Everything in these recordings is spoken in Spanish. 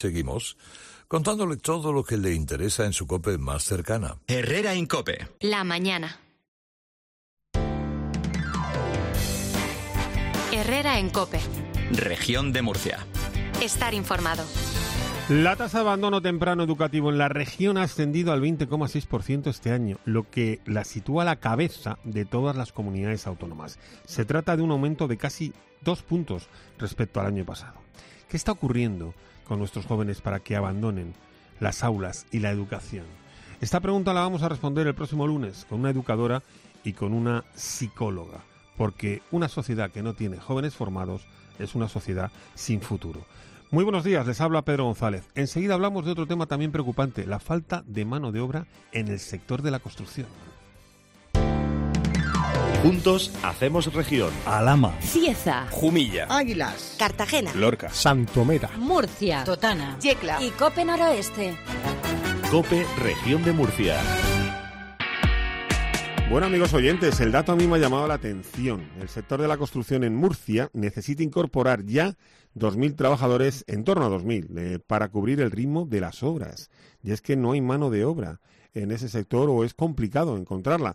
Seguimos contándole todo lo que le interesa en su COPE más cercana. Herrera en COPE. La mañana. Herrera en COPE. Región de Murcia. Estar informado. La tasa de abandono temprano educativo en la región ha ascendido al 20,6% este año, lo que la sitúa a la cabeza de todas las comunidades autónomas. Se trata de un aumento de casi 2 puntos respecto al año pasado. ¿Qué está ocurriendo con nuestros jóvenes para que abandonen las aulas y la educación? Esta pregunta la vamos a responder el próximo lunes con una educadora y con una psicóloga, porque una sociedad que no tiene jóvenes formados es una sociedad sin futuro. Muy buenos días, les habla Pedro González. Enseguida hablamos de otro tema también preocupante, la falta de mano de obra en el sector de la construcción. Juntos hacemos región. Alhama, Cieza, Jumilla, Águilas, Cartagena, Lorca, Santomera, Murcia, Totana, Yecla y Cope Noroeste. COPE Región de Murcia. Bueno, amigos oyentes, el dato a mí me ha llamado la atención. El sector de la construcción en Murcia necesita incorporar ya 2.000 trabajadores, en torno a 2.000, para cubrir el ritmo de las obras. Y es que no hay mano de obra en ese sector, o es complicado encontrarla.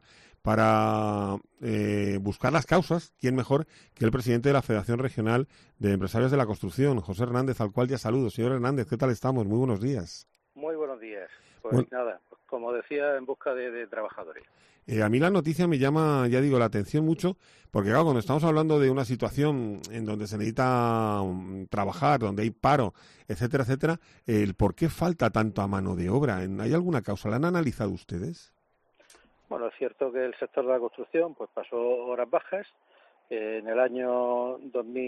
Para buscar las causas, ¿quién mejor que el presidente de la Federación Regional de Empresarios de la Construcción, José Hernández, al cual ya saludo? Señor Hernández, ¿qué tal estamos? Muy buenos días. Muy buenos días. Pues nada, pues como decía, en busca de trabajadores. A mí la noticia me llama, ya digo, la atención mucho, porque claro, cuando estamos hablando de una situación en donde se necesita trabajar, donde hay paro, etcétera, etcétera, el por qué falta tanto a mano de obra, ¿hay alguna causa? ¿La han analizado ustedes? Bueno, es cierto que el sector de la construcción pues pasó horas bajas. En el año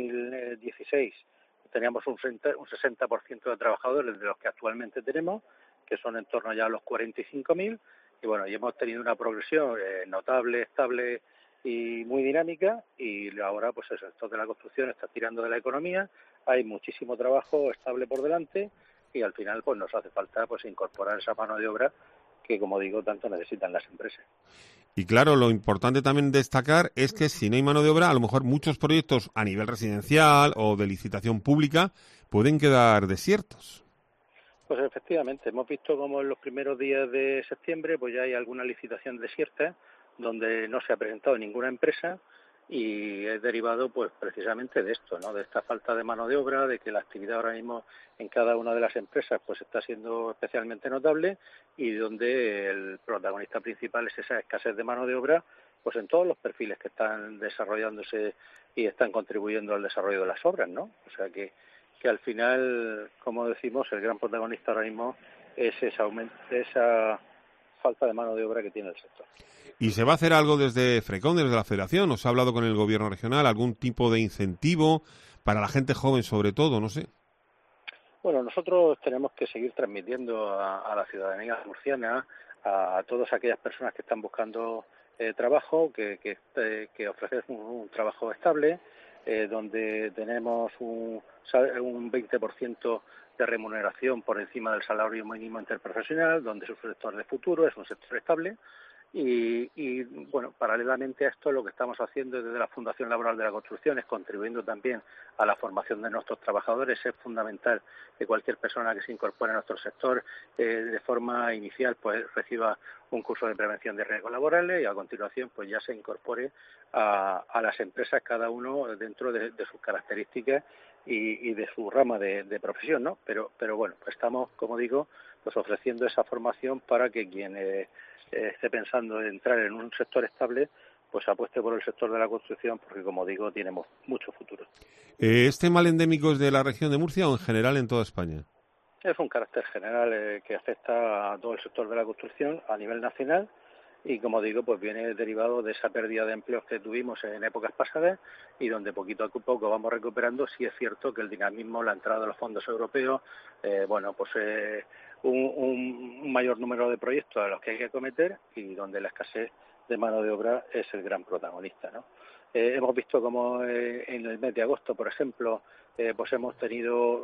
2016 teníamos un 60% de trabajadores de los que actualmente tenemos, que son en torno ya a los 45.000. Y bueno, y hemos tenido una progresión notable, estable y muy dinámica, y ahora pues el sector de la construcción está tirando de la economía, hay muchísimo trabajo estable por delante y al final pues nos hace falta pues incorporar esa mano de obra que, como digo, tanto necesitan las empresas. Y claro, lo importante también destacar es que si no hay mano de obra, a lo mejor muchos proyectos a nivel residencial o de licitación pública pueden quedar desiertos. Pues efectivamente, hemos visto como en los primeros días de septiembre pues ya hay alguna licitación desierta donde no se ha presentado ninguna empresa y es derivado pues precisamente de esto, ¿no? De esta falta de mano de obra, de que la actividad ahora mismo en cada una de las empresas pues está siendo especialmente notable y donde el protagonista principal es esa escasez de mano de obra pues en todos los perfiles que están desarrollándose y están contribuyendo al desarrollo de las obras, ¿no? O sea que al final, como decimos, el gran protagonista ahora mismo es esa falta de mano de obra que tiene el sector. ¿Y se va a hacer algo desde FRECON, desde la Federación? ¿Os ha hablado con el Gobierno regional? ¿Algún tipo de incentivo para la gente joven sobre todo? No sé. Bueno, nosotros tenemos que seguir transmitiendo a la ciudadanía murciana, a todas aquellas personas que están buscando trabajo, que ofrecer un trabajo estable, donde tenemos un 20% de remuneración por encima del salario mínimo interprofesional, donde es un sector de futuro, es un sector estable. Y bueno, paralelamente a esto, lo que estamos haciendo desde la Fundación Laboral de la Construcción es contribuyendo también a la formación de nuestros trabajadores. Es fundamental que cualquier persona que se incorpore a nuestro sector de forma inicial pues reciba un curso de prevención de riesgos laborales y a continuación pues ya se incorpore a las empresas, cada uno dentro de sus características y de su rama de profesión, ¿no? Pero bueno, pues estamos, como digo, pues ofreciendo esa formación para que quien esté pensando en entrar en un sector estable, pues apueste por el sector de la construcción, porque, como digo, tiene mucho futuro. ¿Este mal endémico es de la región de Murcia o en general en toda España? Es un carácter general que afecta a todo el sector de la construcción a nivel nacional y, como digo, pues viene derivado de esa pérdida de empleos que tuvimos en épocas pasadas y donde poquito a poco vamos recuperando. Sí es cierto que el dinamismo, la entrada de los fondos europeos, un mayor número de proyectos a los que hay que acometer y donde la escasez de mano de obra es el gran protagonista, ¿no? Hemos visto como en el mes de agosto, por ejemplo, pues hemos tenido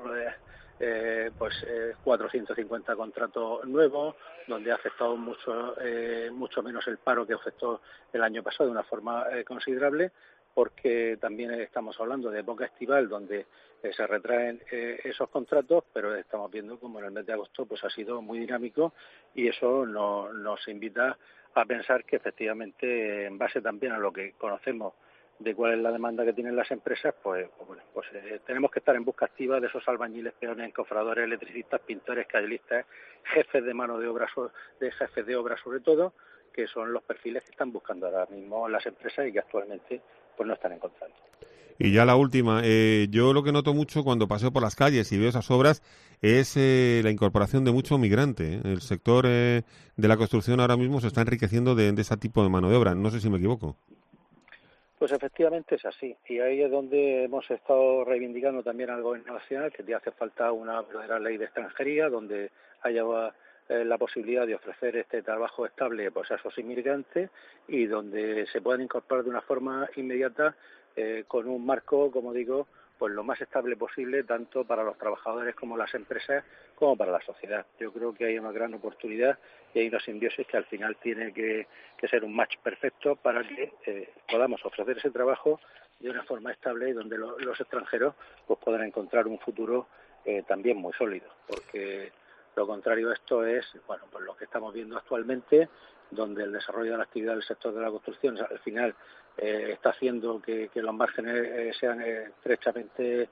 450 contratos nuevos, donde ha afectado mucho menos el paro que afectó el año pasado de una forma considerable, porque también estamos hablando de época estival donde se retraen esos contratos, pero estamos viendo como en el mes de agosto pues ha sido muy dinámico, y eso nos invita a pensar que efectivamente, en base también a lo que conocemos de cuál es la demanda que tienen las empresas, pues tenemos que estar en busca activa de esos albañiles, peones, encofradores, electricistas, pintores, cabelistas, jefes de mano de obra, jefes de obra sobre todo, que son los perfiles que están buscando ahora mismo las empresas y que actualmente pues no están encontrando. Y ya la última, yo lo que noto mucho cuando paseo por las calles y veo esas obras es la incorporación de mucho migrante. El sector de la construcción ahora mismo se está enriqueciendo de ese tipo de mano de obra. No sé si me equivoco. Pues efectivamente es así, y ahí es donde hemos estado reivindicando también al Gobierno nacional que te hace falta una verdadera ley de extranjería donde haya la posibilidad de ofrecer este trabajo estable pues a esos inmigrantes y donde se puedan incorporar de una forma inmediata con un marco, como digo, pues lo más estable posible tanto para los trabajadores como las empresas como para la sociedad. Yo creo que hay una gran oportunidad y hay una simbiosis que al final tiene que ser un match perfecto para que podamos ofrecer ese trabajo de una forma estable y donde los extranjeros pues puedan encontrar un futuro también muy sólido, porque lo contrario a esto es pues lo que estamos viendo actualmente, donde el desarrollo de la actividad del sector de la construcción al final está haciendo que los márgenes sean estrechamente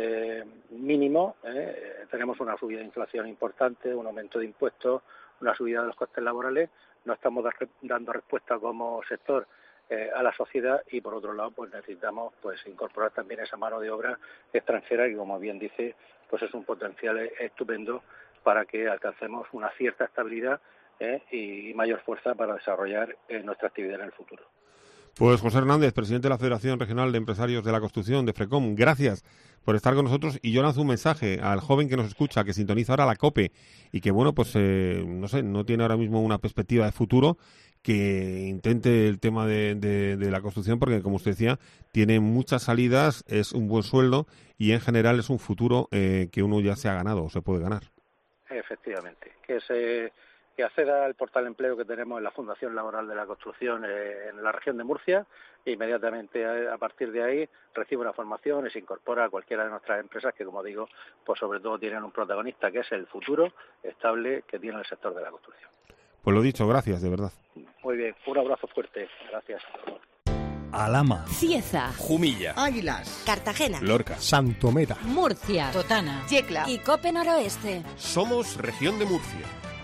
mínimos. Tenemos una subida de inflación importante, un aumento de impuestos, una subida de los costes laborales. No estamos dando respuesta como sector a la sociedad y por otro lado pues necesitamos pues incorporar también esa mano de obra extranjera que, como bien dice, pues es un potencial estupendo para que alcancemos una cierta estabilidad y mayor fuerza para desarrollar nuestra actividad en el futuro. Pues José Hernández, presidente de la Federación Regional de Empresarios de la Construcción, de FRECOM, gracias por estar con nosotros, y yo lanzo un mensaje al joven que nos escucha, que sintoniza ahora la COPE y que, bueno, pues no tiene ahora mismo una perspectiva de futuro, que intente el tema de la construcción, porque, como usted decía, tiene muchas salidas, es un buen sueldo y en general es un futuro que uno ya se ha ganado o se puede ganar. Efectivamente, que acceda al portal de empleo que tenemos en la Fundación Laboral de la Construcción en la región de Murcia e inmediatamente a partir de ahí recibe una formación y se incorpora a cualquiera de nuestras empresas que, como digo, pues sobre todo tienen un protagonista que es el futuro estable que tiene el sector de la construcción. Pues lo dicho, gracias, de verdad. Muy bien, un abrazo fuerte, gracias. Alhama, Cieza, Jumilla, Águilas, Cartagena, Lorca, Santomera, Murcia, Totana, Yecla y Cope Noroeste. Somos Región de Murcia.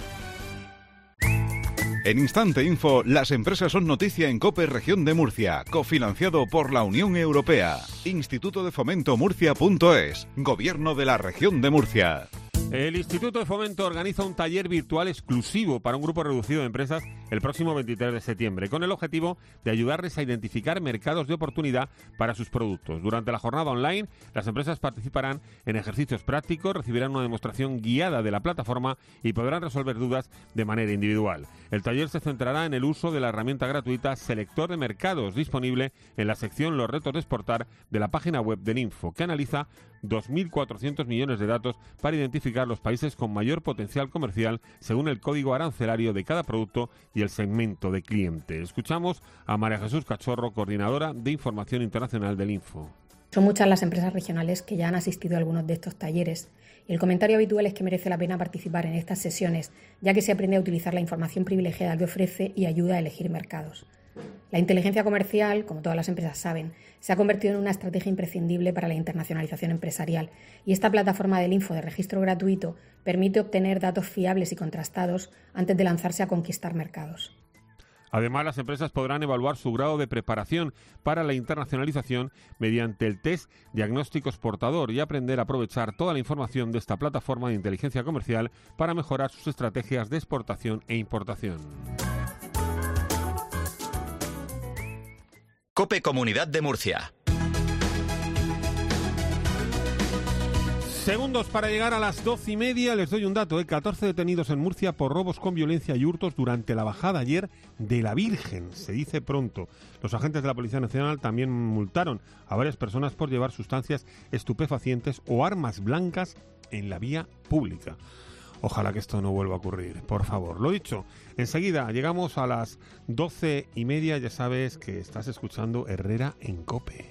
En Instante Info, las empresas son noticia en COPE Región de Murcia, cofinanciado por la Unión Europea. Instituto de Fomento Murcia.es, Gobierno de la Región de Murcia. El Instituto de Fomento organiza un taller virtual exclusivo para un grupo reducido de empresas el próximo 23 de septiembre, con el objetivo de ayudarles a identificar mercados de oportunidad para sus productos. Durante la jornada online, las empresas participarán en ejercicios prácticos, recibirán una demostración guiada de la plataforma y podrán resolver dudas de manera individual. El taller se centrará en el uso de la herramienta gratuita Selector de Mercados, disponible en la sección Los retos de exportar de la página web del Info, que analiza 2.400 millones de datos para identificar los países con mayor potencial comercial según el código arancelario de cada producto y el segmento de cliente. Escuchamos a María Jesús Cachorro, coordinadora de Información Internacional del Info. Son muchas las empresas regionales que ya han asistido a algunos de estos talleres y el comentario habitual es que merece la pena participar en estas sesiones, ya que se aprende a utilizar la información privilegiada que ofrece y ayuda a elegir mercados. La inteligencia comercial, como todas las empresas saben, se ha convertido en una estrategia imprescindible para la internacionalización empresarial y esta plataforma del Info de registro gratuito permite obtener datos fiables y contrastados antes de lanzarse a conquistar mercados. Además, las empresas podrán evaluar su grado de preparación para la internacionalización mediante el test diagnóstico exportador y aprender a aprovechar toda la información de esta plataforma de inteligencia comercial para mejorar sus estrategias de exportación e importación. COPE Comunidad de Murcia. Segundos para llegar a las 12:30. Les doy un dato, 14 detenidos en Murcia por robos con violencia y hurtos durante la bajada ayer de la Virgen. Se dice pronto. Los agentes de la Policía Nacional también multaron a varias personas por llevar sustancias estupefacientes o armas blancas en la vía pública. Ojalá que esto no vuelva a ocurrir, por favor. Lo dicho, enseguida llegamos a las 12:30. Ya sabes que estás escuchando Herrera en COPE.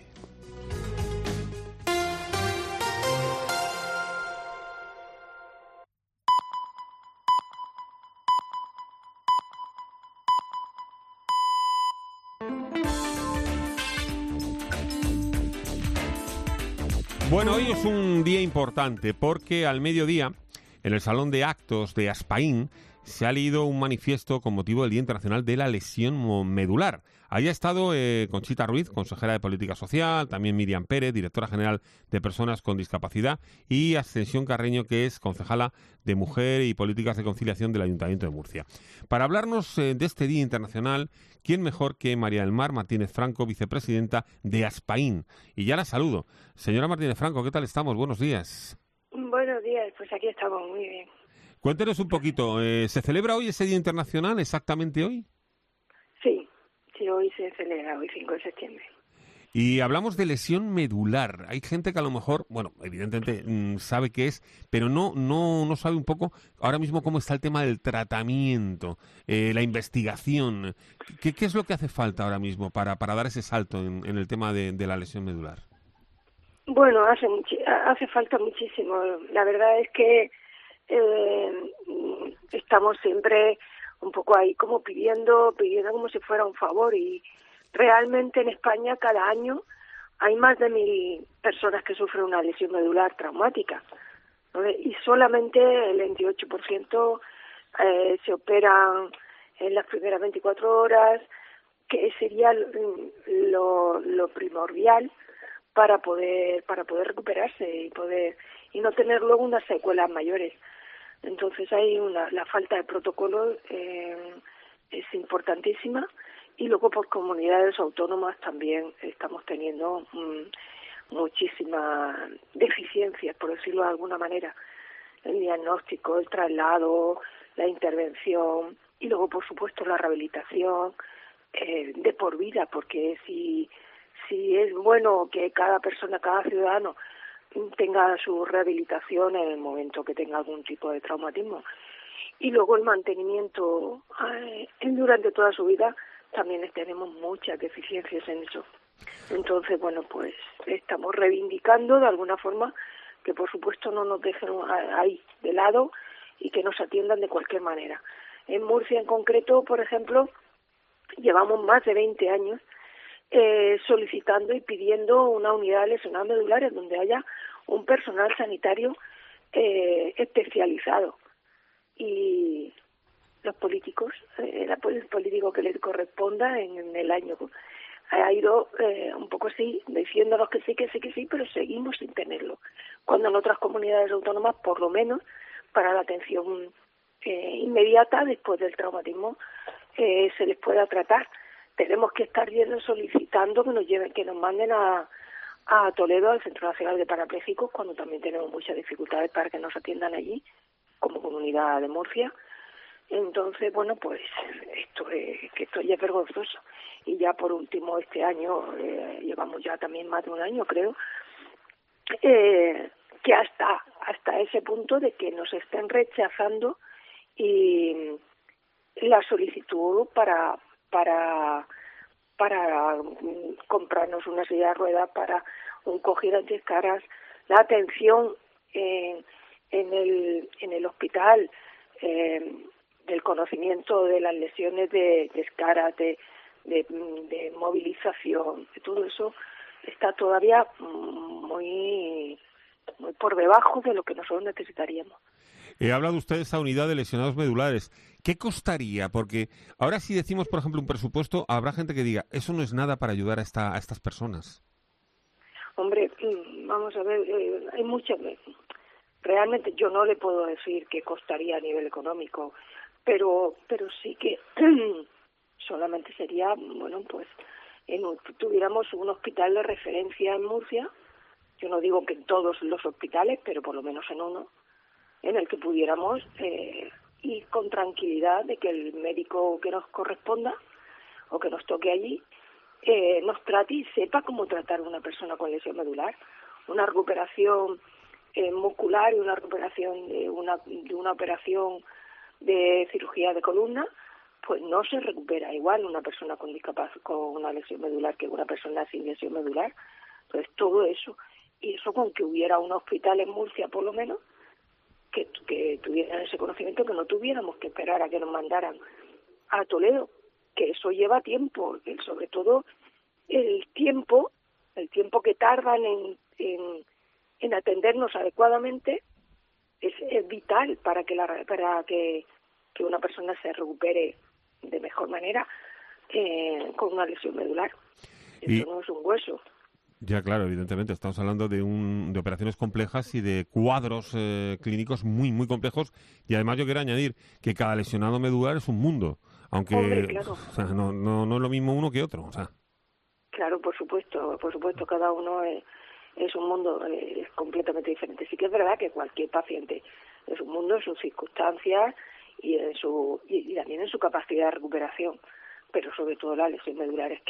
Bueno, hoy es un día importante porque al mediodía, en el Salón de Actos de Aspaín, se ha leído un manifiesto con motivo del Día Internacional de la Lesión Medular. Ahí ha estado Conchita Ruiz, consejera de Política Social, también Miriam Pérez, directora general de Personas con Discapacidad, y Ascensión Carreño, que es concejala de Mujer y Políticas de Conciliación del Ayuntamiento de Murcia. Para hablarnos de este Día Internacional, ¿quién mejor que María del Mar Martínez Franco, vicepresidenta de Aspaín? Y ya la saludo. Señora Martínez Franco, ¿qué tal estamos? Buenos días. Buenos días, pues aquí estamos muy bien. Cuéntenos un poquito, ¿se celebra hoy ese Día Internacional, exactamente hoy? Sí, hoy se celebra, hoy 5 de septiembre. Y hablamos de lesión medular. Hay gente que a lo mejor, bueno, evidentemente sabe qué es, pero no sabe un poco ahora mismo cómo está el tema del tratamiento, la investigación. ¿Qué es lo que hace falta ahora mismo para dar ese salto en el tema de la lesión medular? Bueno, hace falta muchísimo. La verdad es que estamos siempre un poco ahí como pidiendo como si fuera un favor, y realmente en España cada año hay más de 1.000 personas que sufren una lesión medular traumática, ¿no? Y solamente el 28% se operan en las primeras 24 horas, que sería lo primordial para poder recuperarse y no tener luego unas secuelas mayores. Entonces la falta de protocolo es importantísima, y luego por comunidades autónomas también estamos teniendo muchísimas deficiencias, por decirlo de alguna manera, el diagnóstico, el traslado, la intervención y luego por supuesto la rehabilitación de por vida, porque si es bueno que cada persona, cada ciudadano tenga su rehabilitación en el momento que tenga algún tipo de traumatismo, y luego el mantenimiento durante toda su vida, también tenemos muchas deficiencias en eso. Entonces, bueno, pues estamos reivindicando de alguna forma que por supuesto no nos dejen ahí de lado y que nos atiendan de cualquier manera. En Murcia en concreto, por ejemplo, llevamos más de 20 años solicitando y pidiendo una unidad de lesionados medulares donde haya un personal sanitario especializado, y los políticos, el político que les corresponda en el año ha ido un poco así, diciéndonos que sí, pero seguimos sin tenerlo, cuando en otras comunidades autónomas, por lo menos para la atención inmediata después del traumatismo, se les pueda tratar. Tenemos que estar solicitando que nos manden a Toledo, al Centro Nacional de Parapléjicos, cuando también tenemos muchas dificultades para que nos atiendan allí, como Comunidad de Murcia. Entonces, bueno, pues esto ya es vergonzoso. Y ya por último, este año, llevamos ya también más de un año, creo, que hasta ese punto de que nos estén rechazando y la solicitud para comprarnos una silla de ruedas, para un cojín antiescaras, la atención en el hospital, del conocimiento de las lesiones de escaras, de movilización, de todo eso está todavía muy por debajo de lo que nosotros necesitaríamos. Habla de usted de esa unidad de lesionados medulares. ¿Qué costaría? Porque ahora si decimos, por ejemplo, un presupuesto, habrá gente que diga, eso no es nada para ayudar a estas personas. Hombre, vamos a ver, hay muchas. Realmente yo no le puedo decir qué costaría a nivel económico, pero sí que solamente sería, bueno, pues tuviéramos un hospital de referencia en Murcia, yo no digo que en todos los hospitales, pero por lo menos en uno, en el que pudiéramos ir con tranquilidad de que el médico que nos corresponda o que nos toque allí nos trate y sepa cómo tratar a una persona con lesión medular. Una recuperación muscular y una recuperación de una operación de cirugía de columna, pues no se recupera igual una persona con una lesión medular que una persona sin lesión medular. Entonces todo eso, y eso con que hubiera un hospital en Murcia por lo menos, que tuvieran ese conocimiento, que no tuviéramos que esperar a que nos mandaran a Toledo, que eso lleva tiempo, sobre todo el tiempo que tardan en atendernos adecuadamente es vital para que una persona se recupere de mejor manera con una lesión medular. Eso no es un hueso. Ya, claro, evidentemente. Estamos hablando de operaciones complejas y de cuadros clínicos muy, muy complejos. Y además yo quiero añadir que cada lesionado medular es un mundo. Aunque claro. O sea, no es lo mismo uno que otro. O sea. Claro, por supuesto, cada uno es un mundo, es completamente diferente. Sí que es verdad que cualquier paciente es un mundo en sus circunstancias y también en su capacidad de recuperación, pero sobre todo la lesión medular es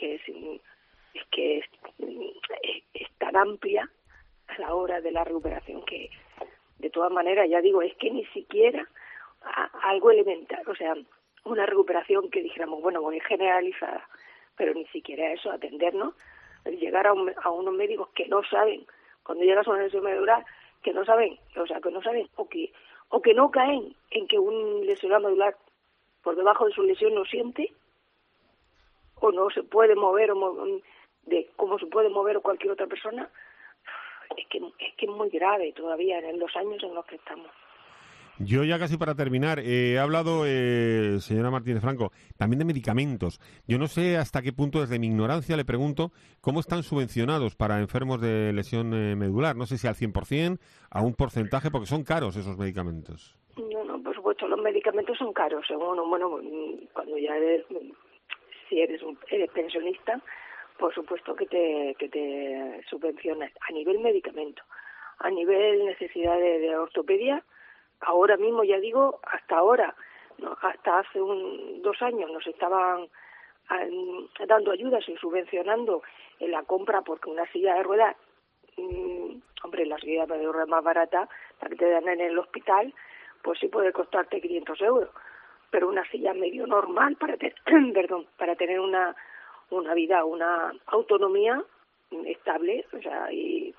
tan amplia a la hora de la recuperación que, de todas maneras, ya digo, es que ni siquiera algo elemental, o sea, una recuperación que dijéramos, bueno, muy generalizada, pero ni siquiera eso, atendernos, llegar a unos médicos que no saben, cuando llegas a una lesión medular, que no saben o que no caen en que un lesionado medular por debajo de su lesión no siente, o no se puede mover de cómo se puede mover cualquier otra persona, es que es muy grave todavía en los años en los que estamos. Yo ya casi para terminar, he hablado, señora Martínez Franco, también de medicamentos. Yo no sé hasta qué punto, desde mi ignorancia, le pregunto cómo están subvencionados para enfermos de lesión medular. No sé si al 100%, a un porcentaje, porque son caros esos medicamentos. No, por supuesto, los medicamentos son caros. Cuando ya si eres pensionista, por supuesto que te subvencionas a nivel medicamento, a nivel necesidad de ortopedia. Ahora mismo, ya digo, hasta ahora, ¿no? Hasta hace 2 años nos estaban dando ayudas y subvencionando en la compra, porque una silla de ruedas, la silla de ruedas más barata, la que te dan en el hospital, pues sí puede costarte 500 euros, pero una silla medio normal para tener una vida, una autonomía estable, o sea, y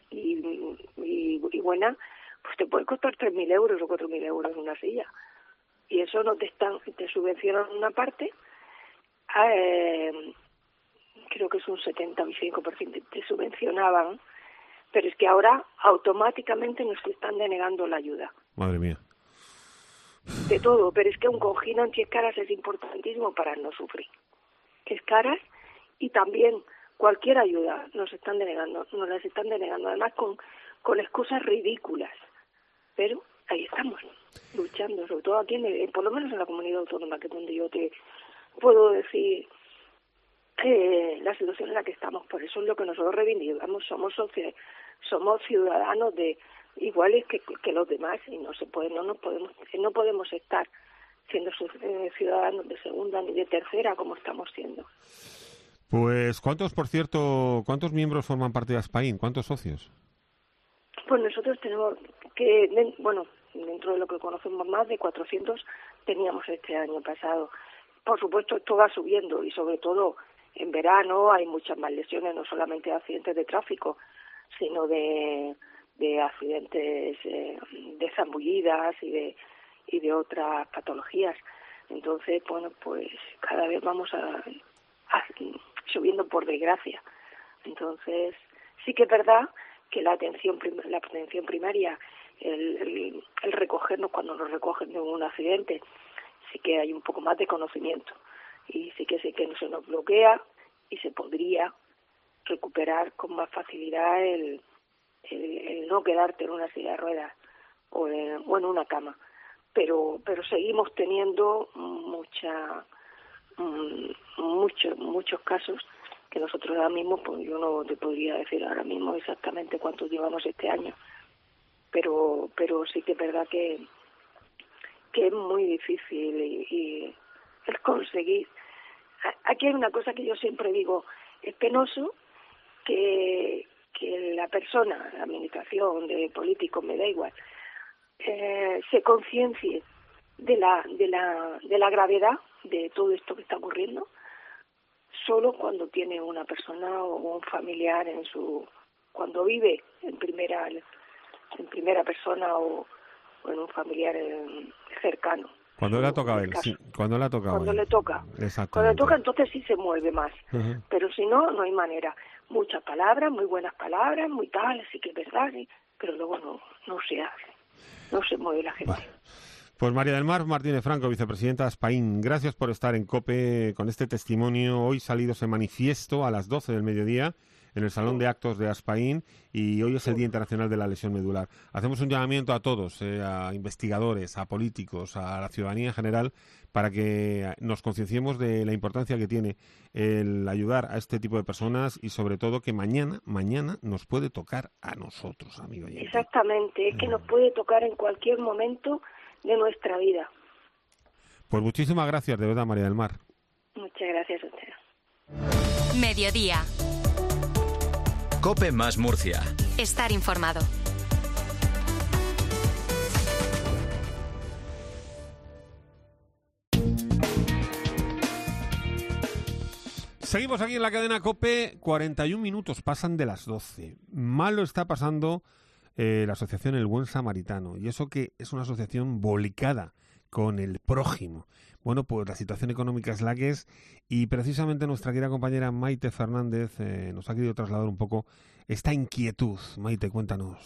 buena, pues te puede costar 3.000 euros o 4.000 euros una silla. Y eso no te subvencionan una parte, creo que es un 75% te subvencionaban, pero es que ahora automáticamente nos están denegando la ayuda. Madre mía. De todo, pero es que un cojín antiescaras es importantísimo para no sufrir. Escaras y también cualquier ayuda nos las están denegando, además con excusas ridículas. Pero ahí estamos, luchando, sobre todo aquí, por lo menos en la comunidad autónoma, que es donde yo te puedo decir la situación en la que estamos. Por eso es lo que nosotros reivindicamos, somos ciudadanos iguales que los demás, y no podemos estar siendo ciudadanos de segunda ni de tercera como estamos siendo. Pues, ¿cuántos miembros forman parte de Aspain? ¿Cuántos socios? Pues nosotros tenemos dentro de lo que conocemos, más de 400 teníamos este año pasado. Por supuesto, esto va subiendo, y sobre todo en verano hay muchas más lesiones, no solamente de accidentes de tráfico, sino de accidentes de zambullidas y de otras patologías. Entonces, pues cada vez vamos subiendo, por desgracia. Entonces, sí que es verdad que la atención primaria, el recogernos cuando nos recogen de un accidente, sí que hay un poco más de conocimiento, y sí que no se nos bloquea, y se podría recuperar con más facilidad el no quedarte en una silla de ruedas o en una cama, pero seguimos teniendo muchos casos que nosotros ahora mismo, pues yo no te podría decir ahora mismo exactamente cuántos llevamos este año, pero sí que es verdad que es muy difícil y el conseguir. Aquí hay una cosa que yo siempre digo, es penoso que que la persona, la administración, de políticos, me da igual, se conciencie de la gravedad de todo esto que está ocurriendo, solo cuando tiene una persona o un familiar cuando vive en primera persona o en un familiar cercano. Cuando le ha tocado a él, sí. Cuando le ha tocado Cuando le toca. Exactamente. Cuando le toca, entonces sí se mueve más. Uh-huh. Pero si no, no hay manera. Muchas palabras, muy buenas palabras, muy tal, sí que es verdad, sí, pero luego no se hace. No se mueve la gente. Vale. Pues María del Mar Martínez Franco, vicepresidenta de Aspain, gracias por estar en COPE con este testimonio. Hoy salido ese manifiesto a las 12 del mediodía en el Salón de Actos de Aspain y hoy es el Día Internacional de la Lesión Medular. Hacemos un llamamiento a todos, a investigadores, a políticos, a la ciudadanía en general, para que nos concienciemos de la importancia que tiene el ayudar a este tipo de personas y sobre todo que mañana nos puede tocar a nosotros, amigo oyente. Exactamente, es que nos puede tocar en cualquier momento de nuestra vida. Pues muchísimas gracias, de verdad, María del Mar. Muchas gracias a usted. Mediodía. COPE más Murcia. Estar informado. Seguimos aquí en la cadena COPE, 41 minutos pasan de las 12. Mal lo está pasando la asociación El Buen Samaritano, y eso que es una asociación volcada con el prójimo. Bueno, pues la situación económica es la que es y precisamente nuestra querida compañera Maite Fernández nos ha querido trasladar un poco esta inquietud. Maite, cuéntanos.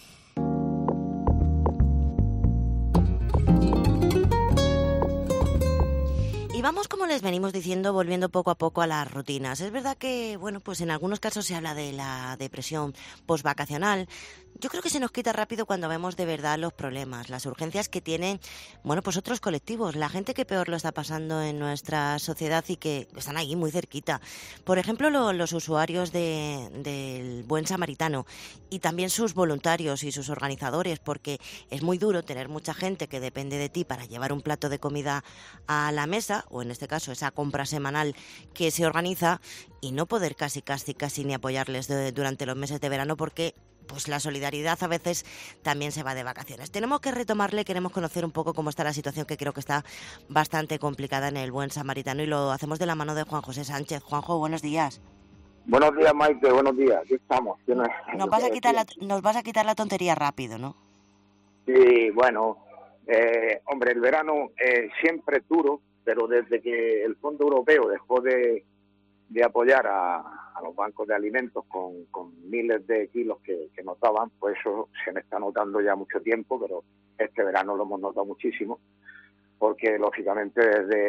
Y vamos, como les venimos diciendo, volviendo poco a poco a las rutinas. Es verdad que, bueno, pues en algunos casos se habla de la depresión postvacacional. Yo creo que se nos quita rápido cuando vemos de verdad los problemas, las urgencias que tienen, bueno, pues otros colectivos, la gente que peor lo está pasando en nuestra sociedad y que están ahí muy cerquita. Por ejemplo, los usuarios del Buen Samaritano y también sus voluntarios y sus organizadores, porque es muy duro tener mucha gente que depende de ti para llevar un plato de comida a la mesa, o en este caso esa compra semanal que se organiza, y no poder casi ni apoyarles durante los meses de verano porque pues la solidaridad a veces también se va de vacaciones. Tenemos que retomarle, queremos conocer un poco cómo está la situación, que creo que está bastante complicada en el Buen Samaritano, y lo hacemos de la mano de Juan José Sánchez. Juanjo, buenos días. Buenos días, Maite, buenos días. Aquí estamos. Nos vas a quitar la tontería rápido, ¿no? Sí, bueno, hombre, el verano siempre es duro, pero desde que el Fondo Europeo dejó de apoyar a los bancos de alimentos con miles de kilos que nos daban, pues eso se me está notando ya mucho tiempo, pero este verano lo hemos notado muchísimo, porque lógicamente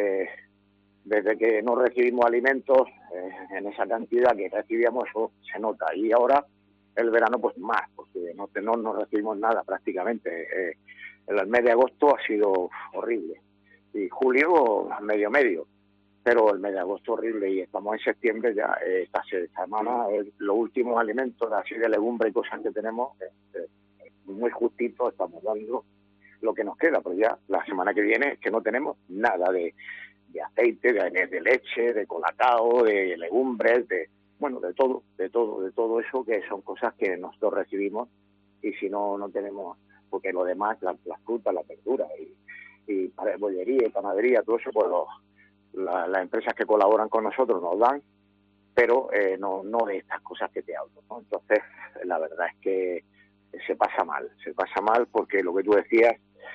desde que no recibimos alimentos en esa cantidad que recibíamos, eso se nota. Y ahora el verano pues más, porque no recibimos nada prácticamente. El mes de agosto ha sido horrible y julio medio, pero el mes de agosto horrible, y estamos en septiembre ya. Esta semana los últimos alimentos así de legumbre y cosas que tenemos, muy justito estamos dando lo que nos queda, pero ya la semana que viene es que no tenemos nada de aceite, de leche, de colacao, de legumbres, de todo eso, que son cosas que nosotros recibimos, y si no tenemos, porque lo demás, las frutas, las verduras y bollería y panadería, todo eso, pues las empresas que colaboran con nosotros nos dan, pero no de estas cosas que te hablo, ¿no? Entonces, la verdad es que se pasa mal porque lo que tú decías,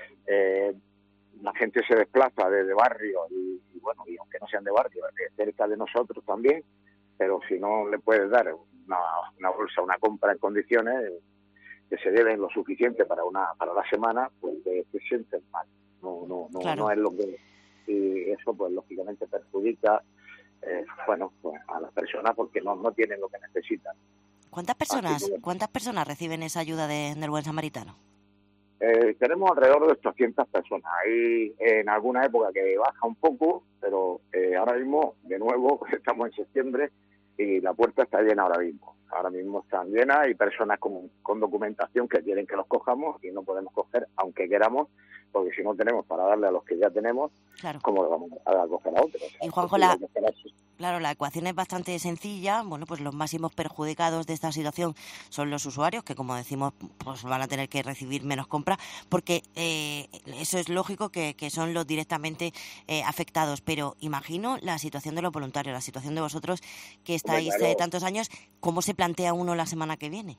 la gente se desplaza desde barrios y aunque no sean de barrio, cerca de nosotros también, pero si no le puedes dar una bolsa, una compra en condiciones que se deben lo suficiente para la semana, pues te sientes mal. Claro. No es lo que, y eso pues lógicamente perjudica pues a las personas porque no tienen lo que necesitan. ¿Cuántas personas reciben esa ayuda del Buen Samaritano? Tenemos alrededor de 800 personas. Hay en alguna época que baja un poco, pero ahora mismo, de nuevo, estamos en septiembre y la puerta está llena ahora mismo. ahora mismo están llenas y personas con documentación que quieren que los cojamos y no podemos coger, aunque queramos, porque si no tenemos para darle a los que ya tenemos, claro. ¿Cómo le vamos a coger a otros? O sea, y Juanjo, claro, la ecuación es bastante sencilla. Bueno, pues los máximos perjudicados de esta situación son los usuarios, que como decimos, pues van a tener que recibir menos compra, porque eso es lógico que son los directamente afectados. Pero imagino la situación de los voluntarios, la situación de vosotros que estáis tantos años. ¿Cómo se plantea uno la semana que viene?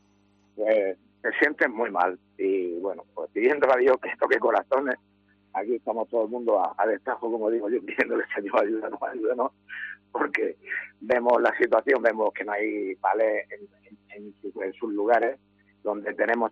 Pues se sienten muy mal y bueno, pues pidiendo a Dios que toque corazones. Aquí estamos todo el mundo a destajo, como digo yo, pidiéndole, Señor, ayúdanos, porque vemos la situación, vemos que no hay palés en sus lugares, donde tenemos